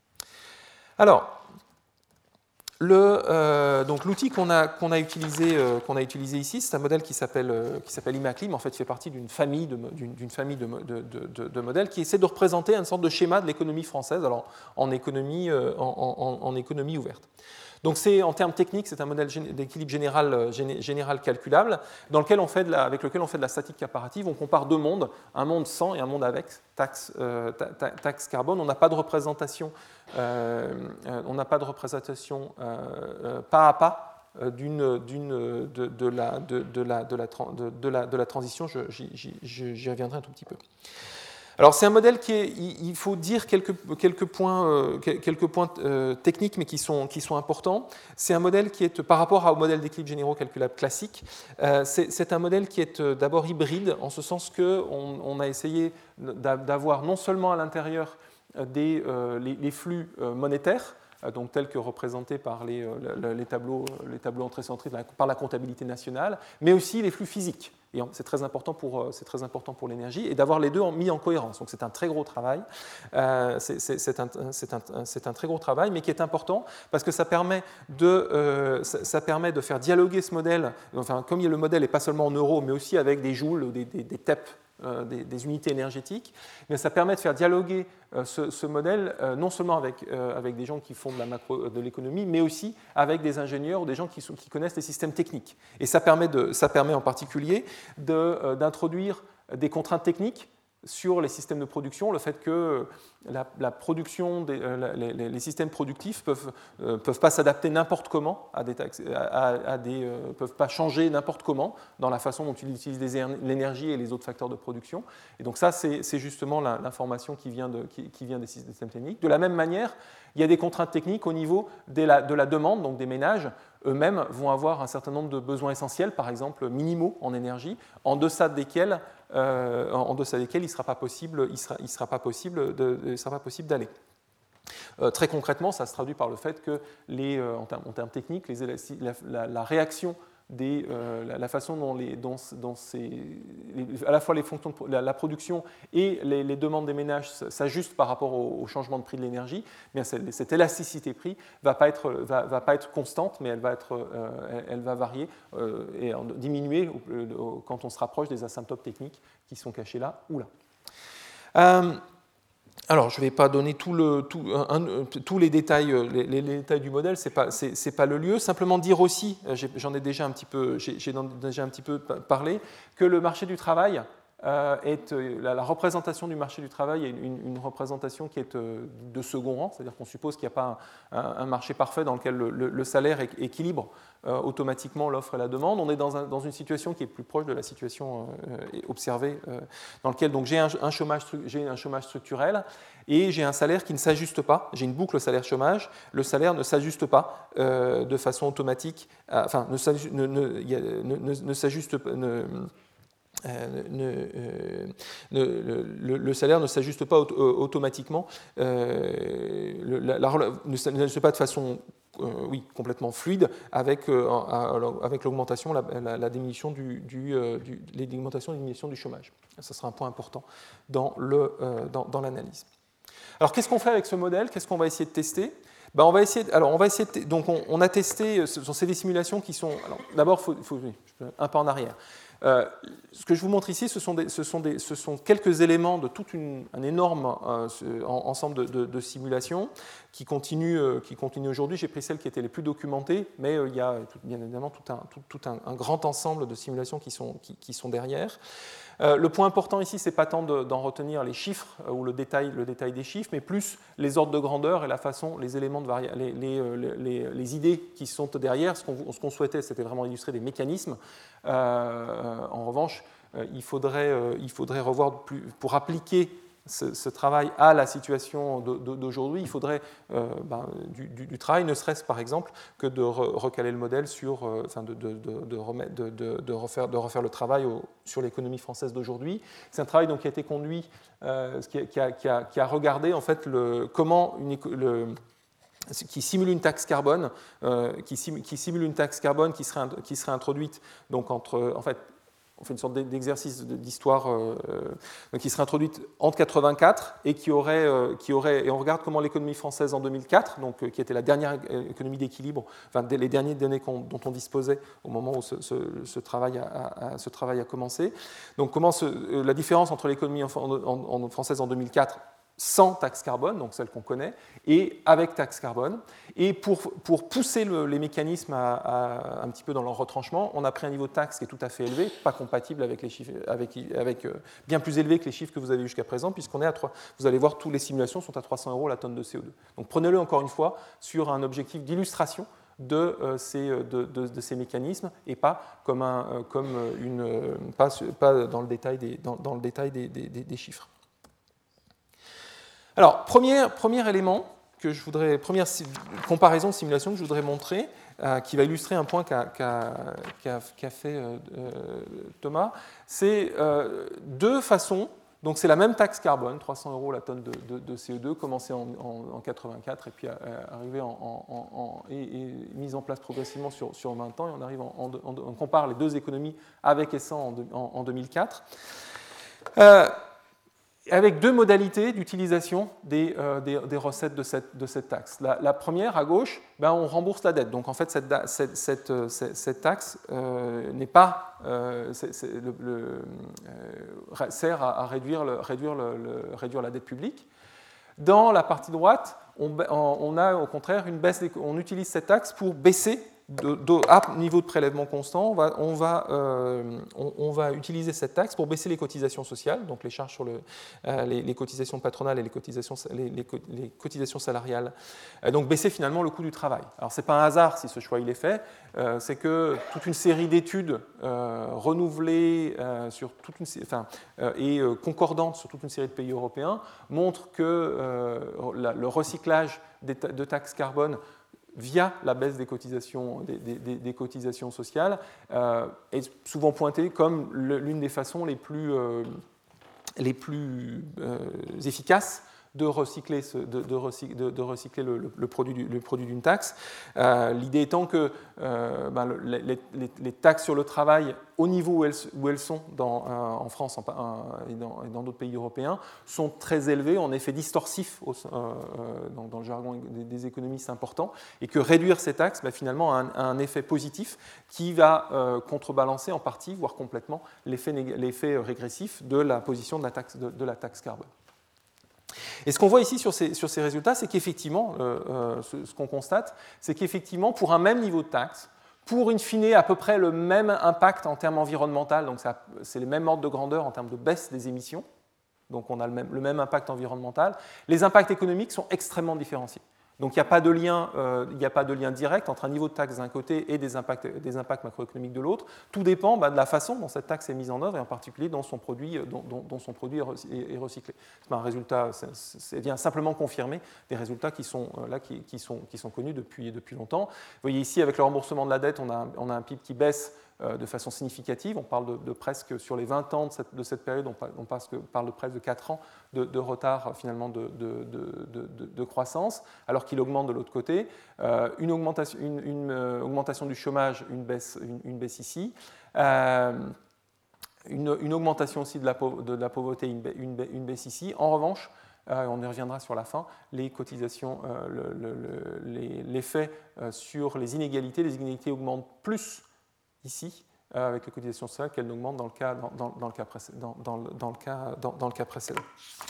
Alors, Le, euh, donc l'outil qu'on a, qu'on a, utilisé, euh, qu'on a utilisé ici, c'est un modèle qui s'appelle, euh, qui s'appelle IMACLIM. En fait, il fait partie d'une famille, de, d'une, d'une famille de, de, de, de modèles qui essaie de représenter une sorte de schéma de l'économie française, alors en économie, euh, en, en, en économie ouverte. Donc c'est, en termes techniques, c'est un modèle d'équilibre général, général calculable dans lequel on fait de la, avec lequel on fait de la statique comparative. On compare deux mondes, un monde sans et un monde avec taxe, euh, ta, taxe carbone. On n'a pas de représentation, euh, on n'a pas de représentation euh, pas à pas d'une, d'une, de, de, la, de, de, la, de, la, de, de, la, de la transition. Je, j'y, j'y, j'y reviendrai un tout petit peu. Alors c'est un modèle qui est, il faut dire quelques, quelques points, euh, quelques points euh, techniques mais qui sont, qui sont importants. C'est un modèle qui est, par rapport au modèle d'équilibre généraux calculables classique, euh, c'est, c'est un modèle qui est d'abord hybride en ce sens qu'on on a essayé d'avoir non seulement à l'intérieur des, euh, les, les flux monétaires, donc tels que représentés par les, les, tableaux, les tableaux entrées-sorties par la comptabilité nationale, mais aussi les flux physiques. Et c'est très important pour, c'est très important pour l'énergie, et d'avoir les deux mis en cohérence. Donc c'est un très gros travail, euh, c'est, c'est, c'est, un, c'est, un, c'est un très gros travail, mais qui est important parce que ça permet de, euh, ça, ça permet de faire dialoguer ce modèle, enfin, comme le modèle n'est pas seulement en euros, mais aussi avec des joules, des, des, des T E P euh, des, des unités énergétiques, mais ça permet de faire dialoguer euh, ce, ce modèle euh, non seulement avec, euh, avec des gens qui font de, la macro, de l'économie, mais aussi avec des ingénieurs ou des gens qui, sont, qui connaissent les systèmes techniques. Et ça permet, de, ça permet en particulier de, euh, d'introduire des contraintes techniques sur les systèmes de production, le fait que la, la production, des, euh, les, les systèmes productifs peuvent, euh, peuvent pas s'adapter n'importe comment, à des, à, à des, euh, peuvent pas changer n'importe comment dans la façon dont ils utilisent les, l'énergie et les autres facteurs de production. Et donc ça, c'est, c'est justement la, l'information qui vient, de, qui, qui vient des systèmes techniques. De la même manière, il y a des contraintes techniques au niveau de la, de la demande, donc des ménages eux-mêmes vont avoir un certain nombre de besoins essentiels, par exemple minimaux en énergie, en deçà desquels Euh, en deçà desquels il ne sera pas possible, il sera, il sera pas possible, de, il sera pas possible d'aller. Euh, très concrètement, ça se traduit par le fait que, les, euh, en, termes, en termes techniques, les, la, la, la réaction des, euh, la, la façon dont, les, dont, dont ces, les, à la fois les fonctions de, la, la production et les, les demandes des ménages s'ajustent par rapport au, au changement de prix de l'énergie, eh bien cette, cette élasticité prix ne va pas être, va, va pas être constante, mais elle va, être, euh, elle, elle va varier euh, et diminuer quand on se rapproche des asymptotes techniques qui sont cachés là ou là. Euh, Alors, je ne vais pas donner tout le, tout, un, un, tous les détails, les, les détails du modèle, ce n'est pas, c'est, c'est pas le lieu. Simplement dire aussi, j'en ai déjà un petit peu, j'ai, j'ai déjà un petit peu parlé, que le marché du travail euh, est, la, la représentation du marché du travail est une, une représentation qui est de second rang, c'est-à-dire qu'on suppose qu'il n'y a pas un, un marché parfait dans lequel le, le, le salaire équilibre euh, automatiquement l'offre et la demande. On est dans, un, dans une situation qui est plus proche de la situation euh, observée, euh, dans laquelle donc, j'ai, un, un chômage, j'ai un chômage structurel et j'ai un salaire qui ne s'ajuste pas. J'ai une boucle salaire-chômage. Le salaire ne s'ajuste pas euh, de façon automatique, à, enfin, ne, s'ajuste, ne, ne, ne, ne, ne s'ajuste pas. Ne, Euh, ne, euh, ne, le, le salaire ne s'ajuste pas auto- automatiquement, euh, le, la, la, ne s'ajuste pas de façon euh, oui, complètement fluide avec, euh, avec l'augmentation, la, la, la diminution du, du, euh, du, l'augmentation et diminution du chômage. Ça sera un point important dans, le, euh, dans, dans l'analyse. Alors qu'est-ce qu'on fait avec ce modèle ? Qu'est-ce qu'on va essayer de tester ? Ben, on va essayer de, alors on va essayer de, donc on, on a testé, ce sont des simulations qui sont, alors, d'abord il faut, faut un pas en arrière. Euh, ce que je vous montre ici, ce sont, des, ce sont, des, ce sont quelques éléments de tout une, un énorme euh, ensemble de, de, de simulations qui continuent, euh, qui continuent aujourd'hui. J'ai pris celles qui étaient les plus documentées, mais euh, il y a tout, bien évidemment tout, un, tout, tout un, un grand ensemble de simulations qui sont, qui, qui sont derrière. Euh, le point important ici, ce n'est pas tant de, d'en retenir les chiffres euh, ou le détail, le détail des chiffres, mais plus les ordres de grandeur et la façon, les éléments de vari... les, les, les, les idées qui sont derrière. Ce qu'on, ce qu'on souhaitait, c'était vraiment illustrer des mécanismes. Euh, en revanche, euh, il, faudrait, euh, il faudrait revoir plus, pour appliquer ce, ce travail à la situation de, de, d'aujourd'hui, il faudrait euh, ben, du, du, du travail, ne serait-ce par exemple que de re, recaler le modèle sur, euh, enfin de, de, de, de, remettre, de, de, de, refaire, de refaire le travail au, sur l'économie française d'aujourd'hui. C'est un travail donc, qui a été conduit, euh, qui, a, qui, a, qui, a, qui a regardé en fait le, comment une, le, qui simule une taxe carbone, euh, qui, sim, qui simule une taxe carbone qui serait, qui serait introduite donc entre, en fait, on fait une sorte d'exercice d'histoire euh, qui serait introduite entre quatre-vingt-quatre et qui aurait, euh, qui aurait, et on regarde comment l'économie française en deux mille quatre, donc, euh, qui était la dernière économie d'équilibre, enfin les dernières données dont on disposait au moment où ce, ce, ce, travail, a, a, ce travail a commencé. Donc comment ce, euh, la différence entre l'économie en, en, en, française en deux mille quatre sans taxe carbone, donc celle qu'on connaît, et avec taxe carbone. Et pour, pour pousser le, les mécanismes à, à, un petit peu dans leur retranchement, on a pris un niveau de taxe qui est tout à fait élevé, pas compatible avec les chiffres, avec, avec euh, bien plus élevé que les chiffres que vous avez jusqu'à présent, puisqu'on est à trois. Vous allez voir, toutes les simulations sont à trois cents euros la tonne de C O deux. Donc prenez-le encore une fois sur un objectif d'illustration de, euh, ces, de, de, de ces mécanismes et pas comme, un, comme une, pas, pas dans le détail des, dans, dans le détail des, des, des, des chiffres. Alors, premier, premier élément que je voudrais, première comparaison de simulation que je voudrais montrer, euh, qui va illustrer un point qu'a, qu'a, qu'a, qu'a fait euh, Thomas, c'est euh, deux façons. Donc, c'est la même taxe carbone, trois cents euros la tonne de, de, de C O deux, commencée en, en, en quatre-vingt-quatre et puis euh, arrivée en, en, en, et, et mise en place progressivement sur, sur vingt ans. Et on arrive en, en, en, on compare les deux économies avec et sans en, en, en deux mille quatre. Euh, avec deux modalités d'utilisation des, euh, des, des recettes de cette, de cette taxe. La, la première, à gauche, ben on rembourse la dette. Donc en fait, cette, cette, cette, cette, cette taxe euh, n'est pas, euh, c'est, c'est le, le, euh, sert à, à réduire, le, réduire, le, le, réduire la dette publique. Dans la partie droite, on, on a au contraire une baisse, des, on utilise cette taxe pour baisser. De, de, à niveau de prélèvement constant, on va, on, va, euh, on, on va utiliser cette taxe pour baisser les cotisations sociales, donc les charges sur le, euh, les, les cotisations patronales et les cotisations, les, les, les cotisations salariales, euh, donc baisser finalement le coût du travail. Alors ce n'est pas un hasard si ce choix il est fait, euh, c'est que toute une série d'études euh, renouvelées euh, sur toute une, enfin, euh, et euh, concordantes sur toute une série de pays européens montrent que euh, la, le recyclage des, de taxes carbone via la baisse des cotisations, des, des, des cotisations sociales, euh, est souvent pointée comme le, l'une des façons les plus, euh, les plus euh, efficaces de recycler, ce, de, de recycler, de, de recycler le, le, le, produit, le produit d'une taxe. Euh, l'idée étant que euh, ben, le, les, les, les taxes sur le travail, au niveau où elles, où elles sont dans, euh, en France en, euh, et, dans, et dans d'autres pays européens, sont très élevées, en effet distorsifs au, euh, dans, dans le jargon des, des économistes importants, et que réduire ces taxes, ben, finalement, a un, a un effet positif qui va euh, contrebalancer en partie, voire complètement, l'effet, l'effet régressif de la position de la taxe, de, de la taxe carbone. Et ce qu'on voit ici sur ces, sur ces résultats, c'est qu'effectivement, euh, euh, ce, ce qu'on constate, c'est qu'effectivement, pour un même niveau de taxe, pour in fine à peu près le même impact en termes environnementaux, donc ça, c'est les mêmes ordres de grandeur en termes de baisse des émissions, donc on a le même, le même impact environnemental, les impacts économiques sont extrêmement différenciés. Donc il n'y a pas de lien, euh, il n'y a pas de lien direct entre un niveau de taxe d'un côté et des impacts, des impacts macroéconomiques de l'autre. Tout dépend bah, de la façon dont cette taxe est mise en œuvre et en particulier dont son produit, dont, dont, dont son produit est recyclé. C'est un résultat, c'est vient simplement confirmer des résultats qui sont, là, qui, qui sont, qui sont connus depuis, depuis longtemps. Vous voyez ici, avec le remboursement de la dette, on a, on a un P I B qui baisse de façon significative. On parle de, de presque, sur les vingt ans de cette, de cette période, on, on passe, parle de presque de quatre ans de, de retard finalement de, de, de, de, de croissance, alors qu'il augmente de l'autre côté. Euh, une, augmentation, une, une euh, augmentation du chômage, une baisse, une, une baisse ici. Euh, une, une augmentation aussi de la, de la pauvreté, une, une, une baisse ici. En revanche, Euh, on y reviendra sur la fin, les cotisations, euh, le, le, le, les, l'effet euh, sur les inégalités, les inégalités augmentent plus ici, euh, avec les cotisations sociales, qu'elles n'augmentent dans le cas, dans, dans, dans le cas, précédent, dans, dans, dans le cas, dans, dans le cas précédent.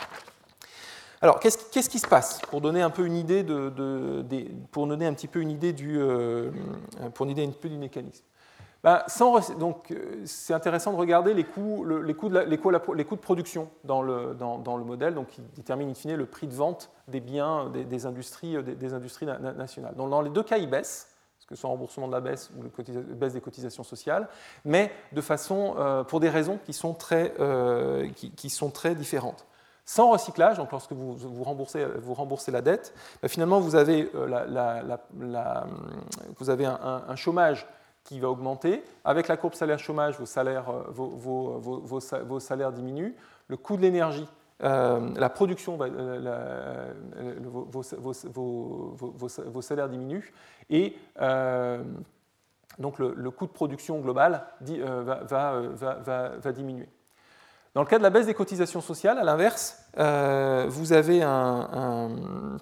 Alors, qu'est-ce, qu'est-ce qui se passe pour donner un peu une idée de, de, de pour donner un petit peu une idée du, euh, pour donner un peu du mécanisme. Ben, sans, donc, c'est intéressant de regarder les coûts, le, les, coûts de la, les, coûts, les coûts de production dans le, dans, dans le modèle, donc qui détermine in fine le prix de vente des biens des, des industries, des, des industries nationales. Donc, dans les deux cas, ils baissent, que ce soit remboursement de la baisse ou la baisse des cotisations sociales, mais de façon, euh, pour des raisons qui sont très, euh, qui, qui sont très différentes. Sans recyclage, donc lorsque vous, vous, remboursez, vous remboursez la dette, ben finalement vous avez, euh, la, la, la, la, vous avez un, un, un chômage qui va augmenter. Avec la courbe salaire-chômage, vos salaires, vos, vos, vos, vos, vos salaires diminuent. Le coût de l'énergie, euh, la production, va, euh, la, vos, vos, vos, vos, vos salaires diminuent. Et euh, donc le, le coût de production global dit, euh, va, va, va, va, va diminuer. Dans le cas de la baisse des cotisations sociales, à l'inverse, euh, vous avez un, un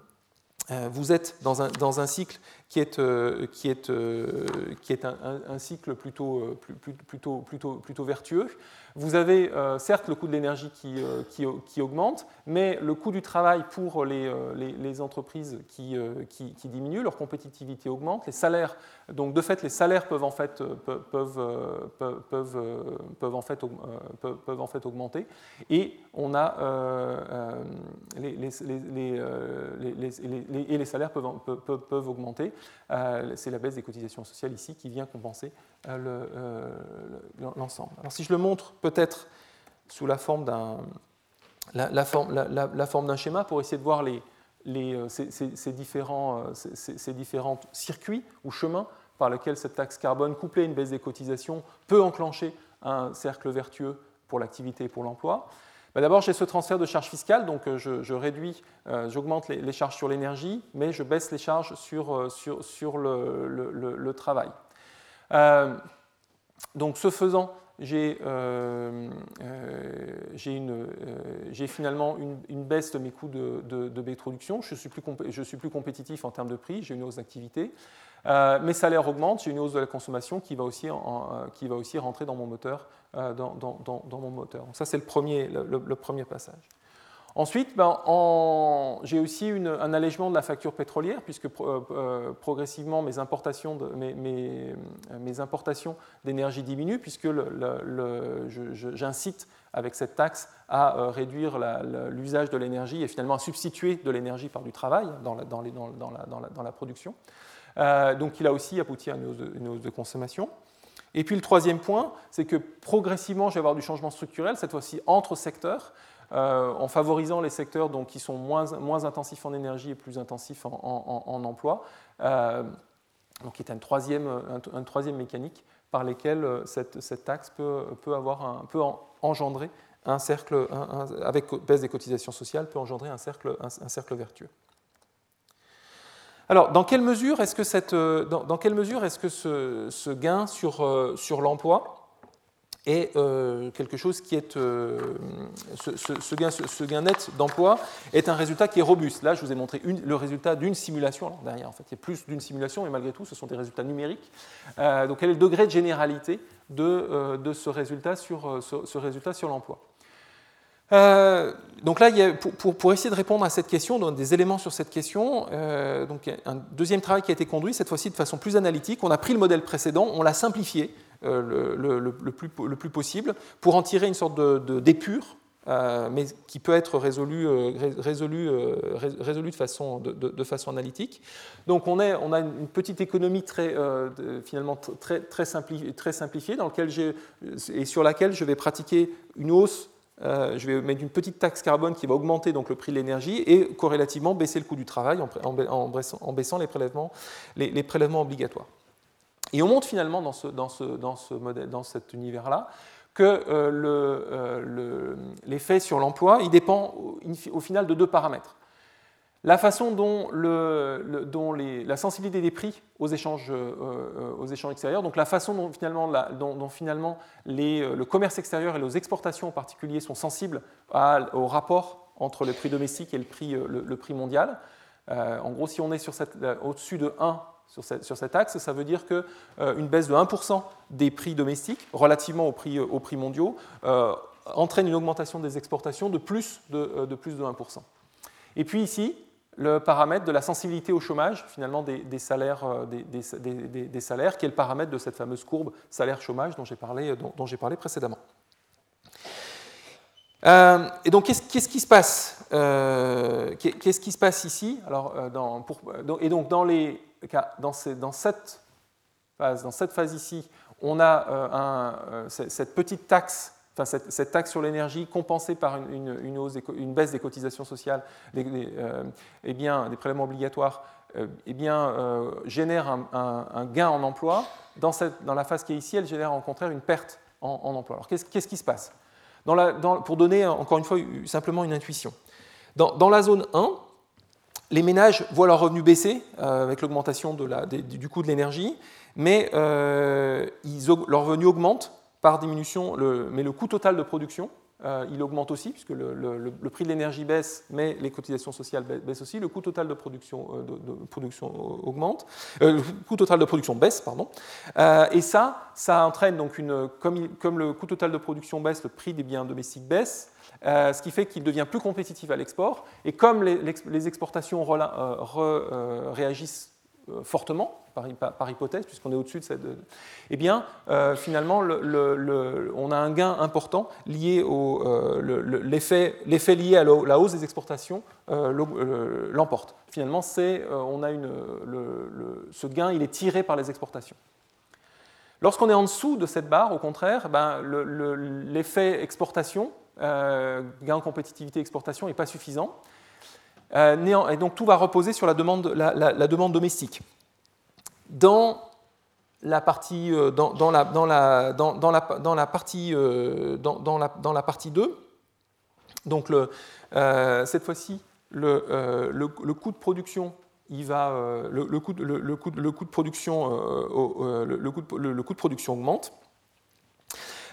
euh, vous êtes dans un, dans un cycle qui est, euh, qui est, euh, qui est un, un, un cycle plutôt, euh, plutôt, plutôt, plutôt vertueux. Vous avez euh, certes le coût de l'énergie qui, euh, qui, qui augmente, mais le coût du travail pour les, euh, les, les entreprises qui, euh, qui, qui diminue, leur compétitivité augmente, les salaires, donc de fait les salaires peuvent en fait, peuvent, peuvent, peuvent, peuvent, peuvent, en, fait, peuvent, peuvent en fait augmenter, et on a euh, euh, les, les, les, les, les, les, et les salaires peuvent, peuvent, peuvent augmenter. Euh, c'est la baisse des cotisations sociales ici qui vient compenser euh, le, euh, l'ensemble. Alors si je le montre peut-être sous la forme d'un, la, la forme, la, la, la forme d'un schéma pour essayer de voir les, les, ces, ces, ces, différents, ces, ces différents circuits ou chemins par lesquels cette taxe carbone couplée à une baisse des cotisations peut enclencher un cercle vertueux pour l'activité et pour l'emploi. Ben d'abord, j'ai ce transfert de charges fiscales, donc je, je réduis, euh, j'augmente les, les charges sur l'énergie, mais je baisse les charges sur, sur, sur le, le, le, le travail. Euh, donc, ce faisant, j'ai euh, euh, une, euh, j'ai finalement une, une baisse de mes coûts de, de, de production, je suis, plus je suis plus compétitif en termes de prix, j'ai une hausse d'activité, euh, mes salaires augmentent, j'ai une hausse de la consommation qui va aussi, en, qui va aussi rentrer dans mon moteur. Euh, dans, dans, dans, dans mon moteur. Donc ça, c'est le premier, le, le premier passage. Ensuite, ben, j'ai aussi une, un allègement de la facture pétrolière, puisque euh, progressivement mes importations, de, mes, mes, mes importations d'énergie diminuent, puisque j'incite avec cette taxe à euh, réduire l'usage de l'énergie et finalement à substituer de l'énergie par du travail dans la, dans les, dans, dans la, dans la, dans la production. Euh, donc il a aussi abouti à une hausse de, une hausse de consommation. Et puis le troisième point, c'est que progressivement, je vais avoir du changement structurel, cette fois-ci entre secteurs, euh, en favorisant les secteurs donc, qui sont moins, moins intensifs en énergie et plus intensifs en, en, en emploi, euh, donc qui est une troisième, un, un troisième mécanique par lesquels cette, cette taxe peut, peut, avoir un, peut engendrer un cercle, un, un, avec baisse des cotisations sociales, peut engendrer un cercle, un, un cercle vertueux. Alors, dans quelle mesure est-ce que, cette, dans, dans quelle mesure est-ce que ce, ce gain sur, euh, sur l'emploi est euh, quelque chose qui est... Euh, ce, ce, ce, gain, ce, ce gain net d'emploi est un résultat qui est robuste. Là, je vous ai montré une, le résultat d'une simulation. Alors, derrière, en fait, il y a plus d'une simulation, mais malgré tout, ce sont des résultats numériques. Euh, donc, quel est le degré de généralité de, euh, de ce résultat sur, ce, ce résultat sur l'emploi ? Euh, donc là, il y a, pour, pour, pour essayer de répondre à cette question, donc des éléments sur cette question, euh, donc un deuxième travail qui a été conduit, cette fois-ci de façon plus analytique. On a pris le modèle précédent, on l'a simplifié euh, le, le, le, plus, le plus possible pour en tirer une sorte de, de, d'épure, euh, mais qui peut être résolu, euh, résolu, euh, résolu de, façon, de, de, de façon analytique. Donc on, est, on a une petite économie très, euh, de, finalement très, très, simplifiée, très simplifiée dans lequel j'ai, et sur laquelle je vais pratiquer une hausse. Euh, je vais mettre une petite taxe carbone qui va augmenter donc, le prix de l'énergie et corrélativement baisser le coût du travail en, en, en, baissant, en baissant les prélèvements, les, les prélèvements obligatoires. Et on montre finalement dans, ce, dans, ce, dans, ce modèle, dans cet univers-là que euh, le, euh, le, l'effet sur l'emploi il dépend au, au final de deux paramètres. La façon dont, le, le, dont les, la sensibilité des prix aux échanges, euh, aux échanges extérieurs, donc la façon dont finalement, la, dont, dont finalement les, le commerce extérieur et les exportations en particulier sont sensibles à, au rapport entre le prix domestique et le prix, le, le prix mondial. Euh, en gros, si on est sur cette, au-dessus de un sur, cette, sur cet axe, ça veut dire qu'une euh, baisse de un pour cent des prix domestiques relativement aux prix, aux prix mondiaux euh, entraîne une augmentation des exportations de plus de, de plus de un pour cent. Et puis ici, le paramètre de la sensibilité au chômage, finalement, des, des, salaires, des, des, des, des salaires, qui est le paramètre de cette fameuse courbe salaire-chômage dont j'ai parlé, dont, dont j'ai parlé précédemment. Euh, et donc, qu'est-ce, qu'est-ce qui se passe euh, Qu'est-ce qui se passe ici Alors, euh, dans, pour, et donc, dans, les, dans, ces, dans, cette phase, dans cette phase ici, on a euh, un, euh, cette petite taxe. Enfin, cette, cette taxe sur l'énergie compensée par une, une, une, hausse, une baisse des cotisations sociales, des, des, euh, eh bien, des prélèvements obligatoires, euh, eh bien, euh, génère un, un, un gain en emploi. Dans, cette, dans la phase qui est ici, elle génère au contraire une perte en, en emploi. Alors, qu'est-ce, qu'est-ce qui se passe dans la, dans, pour donner, encore une fois, simplement une intuition. Dans, dans la zone un, les ménages voient leurs revenus baisser euh, avec l'augmentation de la, des, du coût de l'énergie, mais euh, ils, leurs revenus augmentent par diminution, le, mais le coût total de production, euh, il augmente aussi, puisque le, le, le prix de l'énergie baisse, mais les cotisations sociales baissent aussi, le coût total de production, euh, de, de production augmente, euh, le coût total de production baisse, pardon, euh, et ça, ça entraîne donc une, comme, il, comme le coût total de production baisse, le prix des biens domestiques baisse, euh, ce qui fait qu'il devient plus compétitif à l'export, et comme les, les exportations re, euh, re, euh, réagissent fortement, par, par hypothèse, puisqu'on est au-dessus de cette... Eh bien, euh, finalement, le, le, le, on a un gain important lié au... Euh, le, l'effet, l'effet lié à la hausse des exportations euh, l'emporte. Finalement, c'est, euh, on a une, le, le, ce gain, il est tiré par les exportations. Lorsqu'on est en dessous de cette barre, au contraire, ben, le, le, l'effet exportation, euh, gain compétitivité exportation, n'est pas suffisant. Euh, et donc tout va reposer sur la demande, la, la, la demande domestique. Dans la partie, dans, dans la, dans la, dans, dans la, dans la partie, dans, dans la, dans la partie deux, donc le, euh, cette fois-ci, le, euh, le, le coût de production, il va, euh, le, le, coût, le, le, coût, le coût de production, euh, euh, le, coût de, le, le coût de production augmente.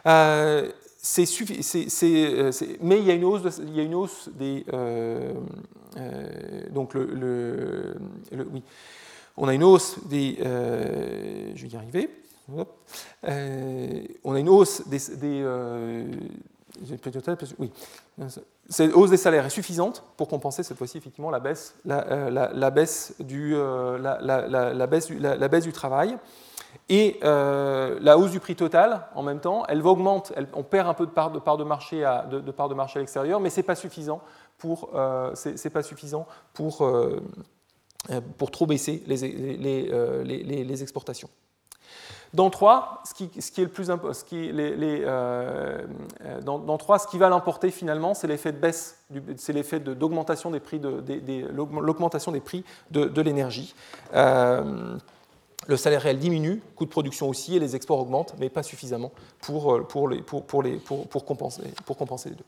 Euh, c'est, c'est, c'est, c'est, mais il y a une hausse, de, il y a une hausse des... Euh, euh, donc le, le, le... Oui. On a une hausse des... Euh, je vais y arriver. Euh, on a une hausse des... des euh, oui. Cette hausse des salaires est suffisante pour compenser cette fois-ci effectivement la baisse, la, la, la baisse, du, euh, la, la, la, baisse du, la, la baisse du travail. Et euh, la hausse du prix total, en même temps, elle augmente, elle, on perd un peu de part de, part de, marché, à, de, de part de marché à l'extérieur, mais ce n'est pas suffisant pour, euh, c'est, c'est pas suffisant pour, euh, pour trop baisser les, les, les, les, les exportations. Dans trois, ce qui, ce qui est le plus ce qui, les, les, euh, dans, dans trois, ce qui va l'emporter finalement, c'est l'effet de baisse, du, c'est l'effet de, d'augmentation des prix, de, de, de, l'augmentation des prix de, de l'énergie. Euh, le salaire réel diminue, coût de production aussi, et les exports augmentent, mais pas suffisamment pour, pour, les, pour, pour, les, pour, pour, compenser, pour compenser les deux.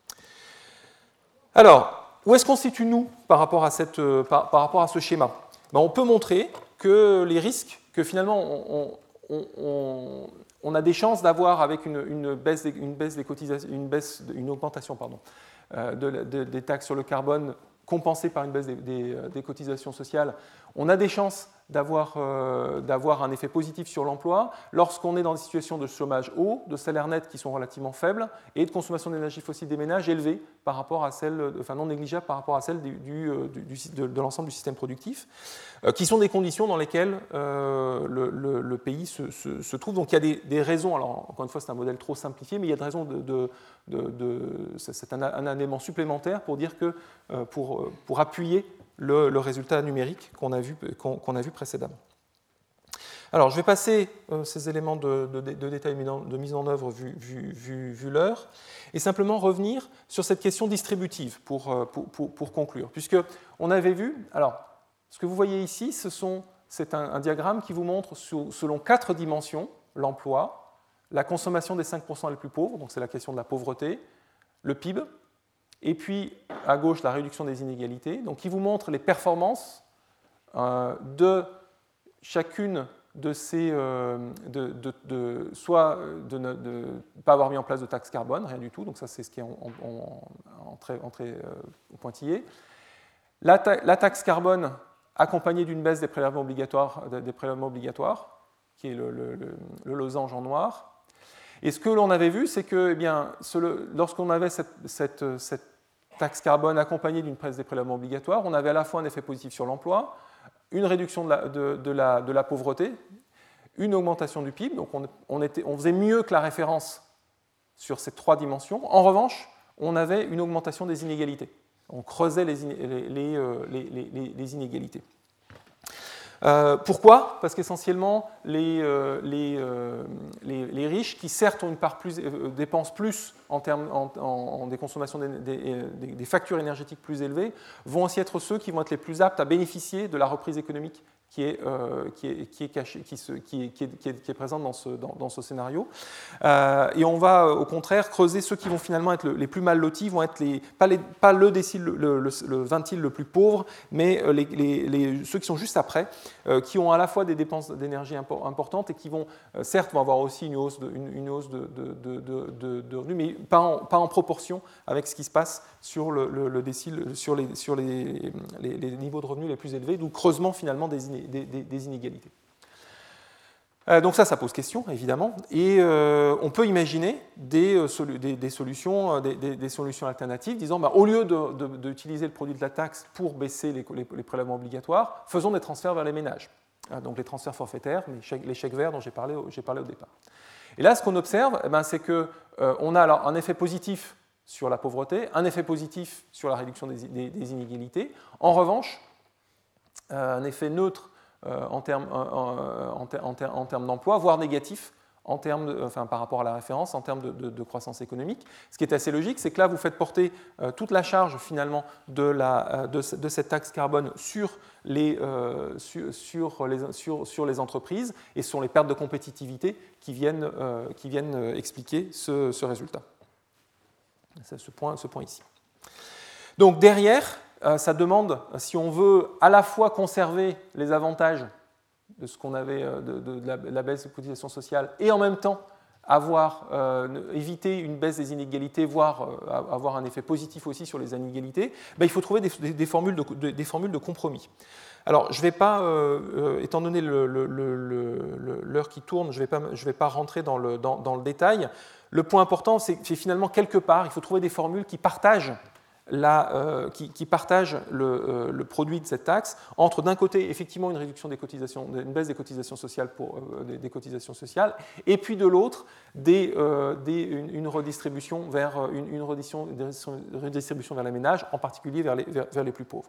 Alors, où est-ce qu'on se situe nous par rapport à, cette, par, par rapport à ce schéma? Ben, on peut montrer que les risques, que finalement on, on, on, on a des chances d'avoir avec une, une, baisse, des, une baisse des cotisations, une, baisse, une augmentation pardon, euh, de, de, des taxes sur le carbone compensée par une baisse des, des, des cotisations sociales, on a des chances d'avoir, euh, d'avoir un effet positif sur l'emploi lorsqu'on est dans des situations de chômage haut, de salaires nets qui sont relativement faibles et de consommation d'énergie fossile des ménages élevée par rapport à celle, enfin non négligeable par rapport à celle du, du, du, de, de l'ensemble du système productif, euh, qui sont des conditions dans lesquelles euh, le, le, le pays se, se, se trouve. Donc il y a des, des raisons, alors encore une fois c'est un modèle trop simplifié, mais il y a des raisons de, de, de, de c'est un, un élément supplémentaire pour dire que euh, pour, pour appuyer Le, le résultat numérique qu'on a vu, qu'on, qu'on a vu précédemment. Alors, je vais passer euh, ces éléments de, de, de détail de mise en œuvre vu, vu, vu, vu l'heure, et simplement revenir sur cette question distributive pour, pour, pour, pour conclure. Puisqu'on avait vu, alors, ce que vous voyez ici, ce sont, c'est un, un diagramme qui vous montre sous, selon quatre dimensions, l'emploi, la consommation des cinq pour cent les plus pauvres, donc c'est la question de la pauvreté, le P I B, et puis à gauche la réduction des inégalités, donc qui vous montre les performances euh, de chacune de ces, euh, de, de, de, soit de ne de, de pas avoir mis en place de taxe carbone, rien du tout, donc ça c'est ce qui est en, en, en, en très, en très euh, pointillé. La, ta, la taxe carbone accompagnée d'une baisse des prélèvements obligatoires, des prélèvements obligatoires, qui est le, le, le, le losange en noir. Et ce que l'on avait vu, c'est que eh bien, ce, lorsqu'on avait cette, cette, cette taxe carbone accompagnée d'une baisse des prélèvements obligatoires, on avait à la fois un effet positif sur l'emploi, une réduction de la, de, de la, de la pauvreté, une augmentation du P I B, donc on, on, était, on faisait mieux que la référence sur ces trois dimensions. En revanche, on avait une augmentation des inégalités. On creusait les, les, les, les, les, les inégalités. Euh, pourquoi ? Parce qu'essentiellement, les, euh, les, euh, les, les riches, qui certes ont une part plus, euh, dépensent plus en termes en, en, en des consommations des, des, des factures énergétiques plus élevées, vont aussi être ceux qui vont être les plus aptes à bénéficier de la reprise économique qui est, euh, qui est, qui est, caché, qui, se, qui, est, qui, est, qui, est, qui est présente dans ce, dans, dans ce scénario. Euh, et on va au contraire creuser ceux qui vont finalement être le, les plus mal lotis, vont être les, pas, les, pas le décile, le, le, le vingtile le plus pauvre, mais les, les, les, ceux qui sont juste après, euh, qui ont à la fois des dépenses d'énergie importantes et qui vont, euh, certes, vont avoir aussi une hausse de, une, une hausse de, de, de, de, de revenus, mais pas en, pas en proportion avec ce qui se passe sur le, le, le décile, sur, les, sur les, les, les niveaux de revenus les plus élevés, d'où creusement finalement des inégalités. Des, des, des inégalités. Euh, donc ça, ça pose question, évidemment, et euh, on peut imaginer des, euh, solu- des, des, solutions, euh, des, des solutions alternatives, disant, bah, au lieu de, de, d'utiliser le produit de la taxe pour baisser les, les, les prélèvements obligatoires, faisons des transferts vers les ménages. Euh, donc les transferts forfaitaires, les chèques, les chèques verts dont j'ai parlé, j'ai parlé au départ. Et là, ce qu'on observe, eh ben, c'est qu'on euh, a alors un effet positif sur la pauvreté, un effet positif sur la réduction des, des, des inégalités. En revanche, euh, un effet neutre Euh, en termes en ter, en ter, en terme d'emploi, voire négatif en termes de, enfin, par rapport à la référence en termes de, de, de croissance économique. Ce qui est assez logique, c'est que là, vous faites porter euh, toute la charge finalement de, la, de, de cette taxe carbone sur les, euh, sur, sur, les, sur, sur les entreprises, et ce sont les pertes de compétitivité qui viennent, euh, qui viennent expliquer ce, ce résultat. C'est ce point, ce point ici. Donc derrière, ça demande, si on veut à la fois conserver les avantages de ce qu'on avait, de, de, de, la, de la baisse de cotisation sociale, et en même temps avoir, euh, éviter une baisse des inégalités, voire euh, avoir un effet positif aussi sur les inégalités, ben, il faut trouver des, des, des, formules de, de, des formules de compromis. Alors, je ne vais pas, euh, euh, étant donné le, le, le, le, l'heure qui tourne, je ne vais pas, je vais pas rentrer dans le, dans, dans le détail. Le point important, c'est que finalement, quelque part, il faut trouver des formules qui partagent La, euh, qui, qui partagent le, euh, le produit de cette taxe entre d'un côté effectivement une réduction des cotisations, une baisse des cotisations sociales pour euh, des, des cotisations sociales, et puis de l'autre des, euh, des, une, une redistribution vers une, une redistribution vers les ménages, en particulier vers les, vers, vers les plus pauvres.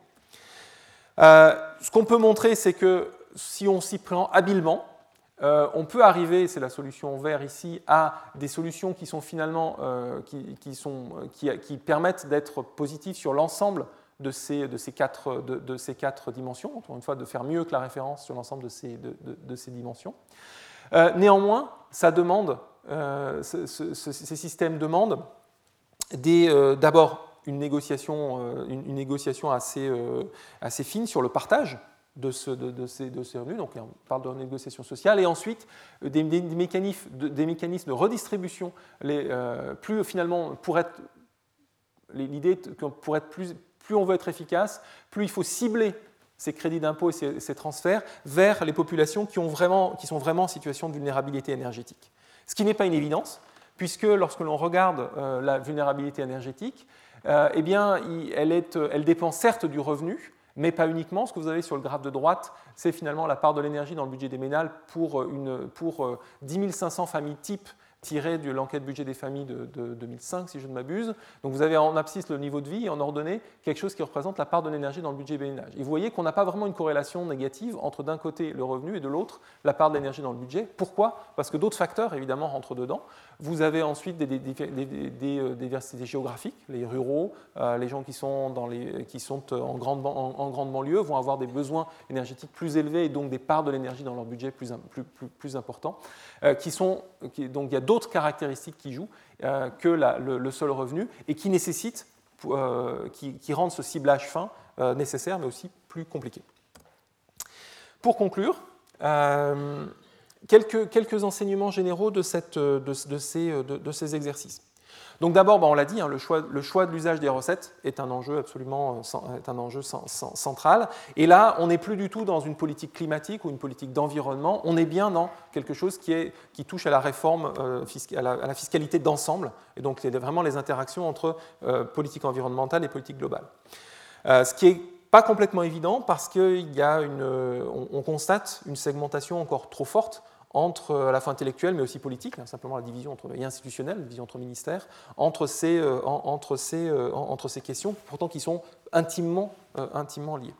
Euh, ce qu'on peut montrer, c'est que si on s'y prend habilement, Euh, on peut arriver, c'est la solution vert ici, à des solutions qui sont finalement euh, qui, qui, sont, qui, qui permettent d'être positives sur l'ensemble de ces, de, ces quatre, de, de ces quatre dimensions, encore une fois, de faire mieux que la référence sur l'ensemble de ces, de, de, de ces dimensions. Euh, néanmoins, ça demande, euh, ce, ce, ces systèmes demandent des, euh, d'abord une négociation, euh, une, une négociation assez, euh, assez fine sur le partage De, ce, de, de, ces, de ces revenus, donc on parle de négociation sociale, et ensuite des, des, des, mécanismes, de, des mécanismes de redistribution, les, euh, plus finalement, pour être, l'idée que pour être plus, plus on veut être efficace, plus il faut cibler ces crédits d'impôt et ces, ces transferts vers les populations qui, ont vraiment, qui sont vraiment en situation de vulnérabilité énergétique. Ce qui n'est pas une évidence, puisque lorsque l'on regarde euh, la vulnérabilité énergétique, euh, eh bien, il, elle, est, elle dépend certes du revenu, mais pas uniquement. Ce que vous avez sur le graphe de droite, c'est finalement la part de l'énergie dans le budget des ménages pour, une, pour dix mille cinq cents familles types tirées de l'enquête budget des familles de, de deux mille cinq, si je ne m'abuse. Donc vous avez en abscisse le niveau de vie et en ordonnée quelque chose qui représente la part de l'énergie dans le budget des ménages. Et vous voyez qu'on n'a pas vraiment une corrélation négative entre d'un côté le revenu et de l'autre la part de l'énergie dans le budget. Pourquoi ? Parce que d'autres facteurs, évidemment, rentrent dedans. Vous avez ensuite des, des, des, des, des, des diversités géographiques, les ruraux, euh, les gens qui sont, dans les, qui sont en, grande, en, en grande banlieue vont avoir des besoins énergétiques plus élevés et donc des parts de l'énergie dans leur budget plus, plus, plus, plus importants. Euh, qui sont, qui, donc il y a d'autres caractéristiques qui jouent euh, que la, le, le seul revenu et qui nécessitent, euh, qui, qui rendent ce ciblage fin euh, nécessaire mais aussi plus compliqué. Pour conclure, euh, Quelques, quelques enseignements généraux de, cette, de, de, ces, de, de ces exercices. Donc d'abord, ben on l'a dit, hein, le, choix, le choix de l'usage des recettes est un enjeu absolument est un enjeu central. Et là, on n'est plus du tout dans une politique climatique ou une politique d'environnement, on est bien dans quelque chose qui, est, qui touche à la réforme, euh, à, la, à la fiscalité d'ensemble, et donc c'est vraiment les interactions entre euh, politique environnementale et politique globale. Euh, ce qui est pas complètement évident parce qu'il y a une, on, on constate une segmentation encore trop forte entre à la fois intellectuelle mais aussi politique, hein, simplement la division entre, et institutionnelle, la division entre ministères, entre ces, euh, entre, ces, euh, entre ces questions, pourtant qui sont intimement, euh, intimement liées.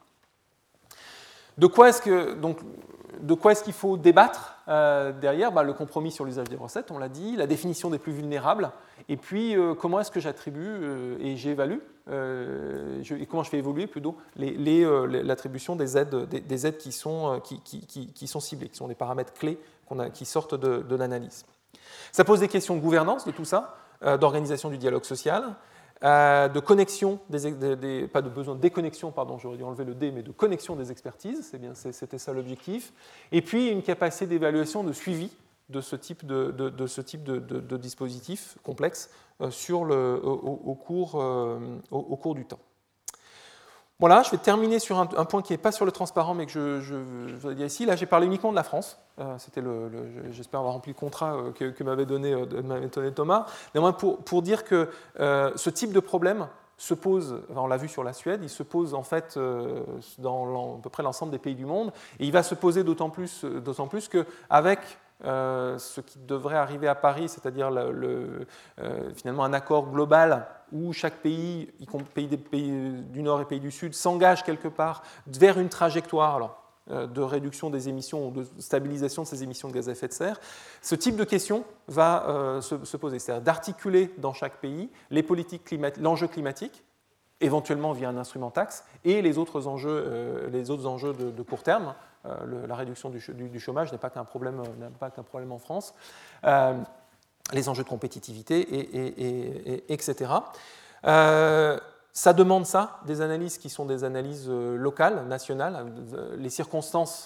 De quoi est-ce que, donc, de quoi est-ce qu'il faut débattre euh, derrière bah, le compromis sur l'usage des recettes, on l'a dit, la définition des plus vulnérables, et puis euh, comment est-ce que j'attribue euh, et j'évalue, euh, je, et comment je fais évoluer plutôt les, les, euh, l'attribution des aides, des, des aides qui, sont, qui, qui, qui, qui sont ciblées, qui sont des paramètres clés qu'on a, qui sortent de, de l'analyse. Ça pose des questions de gouvernance de tout ça, euh, d'organisation du dialogue social, Euh, de connexion, des, des, des, pas de besoin de déconnexion, pardon, j'aurais dû enlever le D, mais de connexion des expertises, c'est bien, c'était ça l'objectif, et puis une capacité d'évaluation, de suivi de ce type de, de, de, ce type de, de, de dispositif complexe euh, sur le, au, au, cours, euh, au, au cours du temps. Voilà, je vais terminer sur un, un point qui n'est pas sur le transparent, mais que je, je, je voudrais dire ici. Là, j'ai parlé uniquement de la France. Euh, c'était le, le, j'espère avoir rempli le contrat euh, que, que m'avait donné, euh, m'avait donné Thomas. Néanmoins, pour, pour dire que euh, ce type de problème se pose, enfin, on l'a vu sur la Suède, il se pose en fait euh, dans à peu près l'ensemble des pays du monde, et il va se poser d'autant plus, d'autant plus qu'avec Euh, ce qui devrait arriver à Paris, c'est-à-dire le, le, euh, finalement un accord global où chaque pays, y compris pays, des pays du Nord et pays du Sud, s'engage quelque part vers une trajectoire alors, euh, de réduction des émissions ou de stabilisation de ces émissions de gaz à effet de serre. Ce type de question va euh, se, se poser, c'est-à-dire d'articuler dans chaque pays les politiques climat- l'enjeu climatique, éventuellement via un instrument taxe, et les autres enjeux, euh, les autres enjeux de, de court terme. Euh, le, la réduction du, du, du chômage n'est pas qu'un problème, n'est pas qu'un problème en France. Euh, les enjeux de compétitivité, et, et, et, et, etc. Euh, ça demande ça, des analyses qui sont des analyses locales, nationales. Les circonstances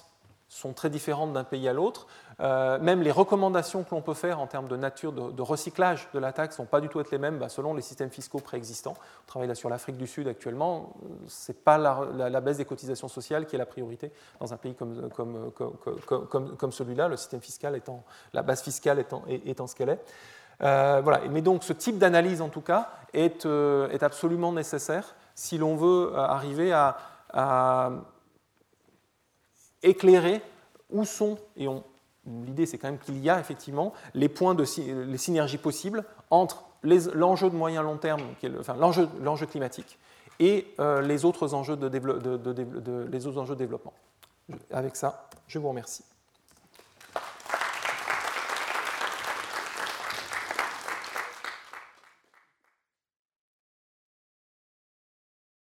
sont très différentes d'un pays à l'autre. Euh, même les recommandations que l'on peut faire en termes de nature de, de recyclage de la taxe ne vont pas du tout être les mêmes bah, selon les systèmes fiscaux préexistants. On travaille là sur l'Afrique du Sud actuellement. Ce n'est pas la, la, la baisse des cotisations sociales qui est la priorité dans un pays comme, comme, comme, comme, comme, comme celui-là, le système fiscal étant, la base fiscale étant, étant ce qu'elle est. Euh, voilà. Mais donc ce type d'analyse, en tout cas, est, euh, est absolument nécessaire si l'on veut arriver à, à éclairer où sont, et on l'idée, c'est quand même qu'il y a effectivement les points de les synergies possibles entre l'enjeu de moyen long terme, qui est le, enfin, l'enjeu, l'enjeu climatique, et euh, les, autres enjeux de, de, de, de, de, les autres enjeux de développement. Avec ça, je vous remercie.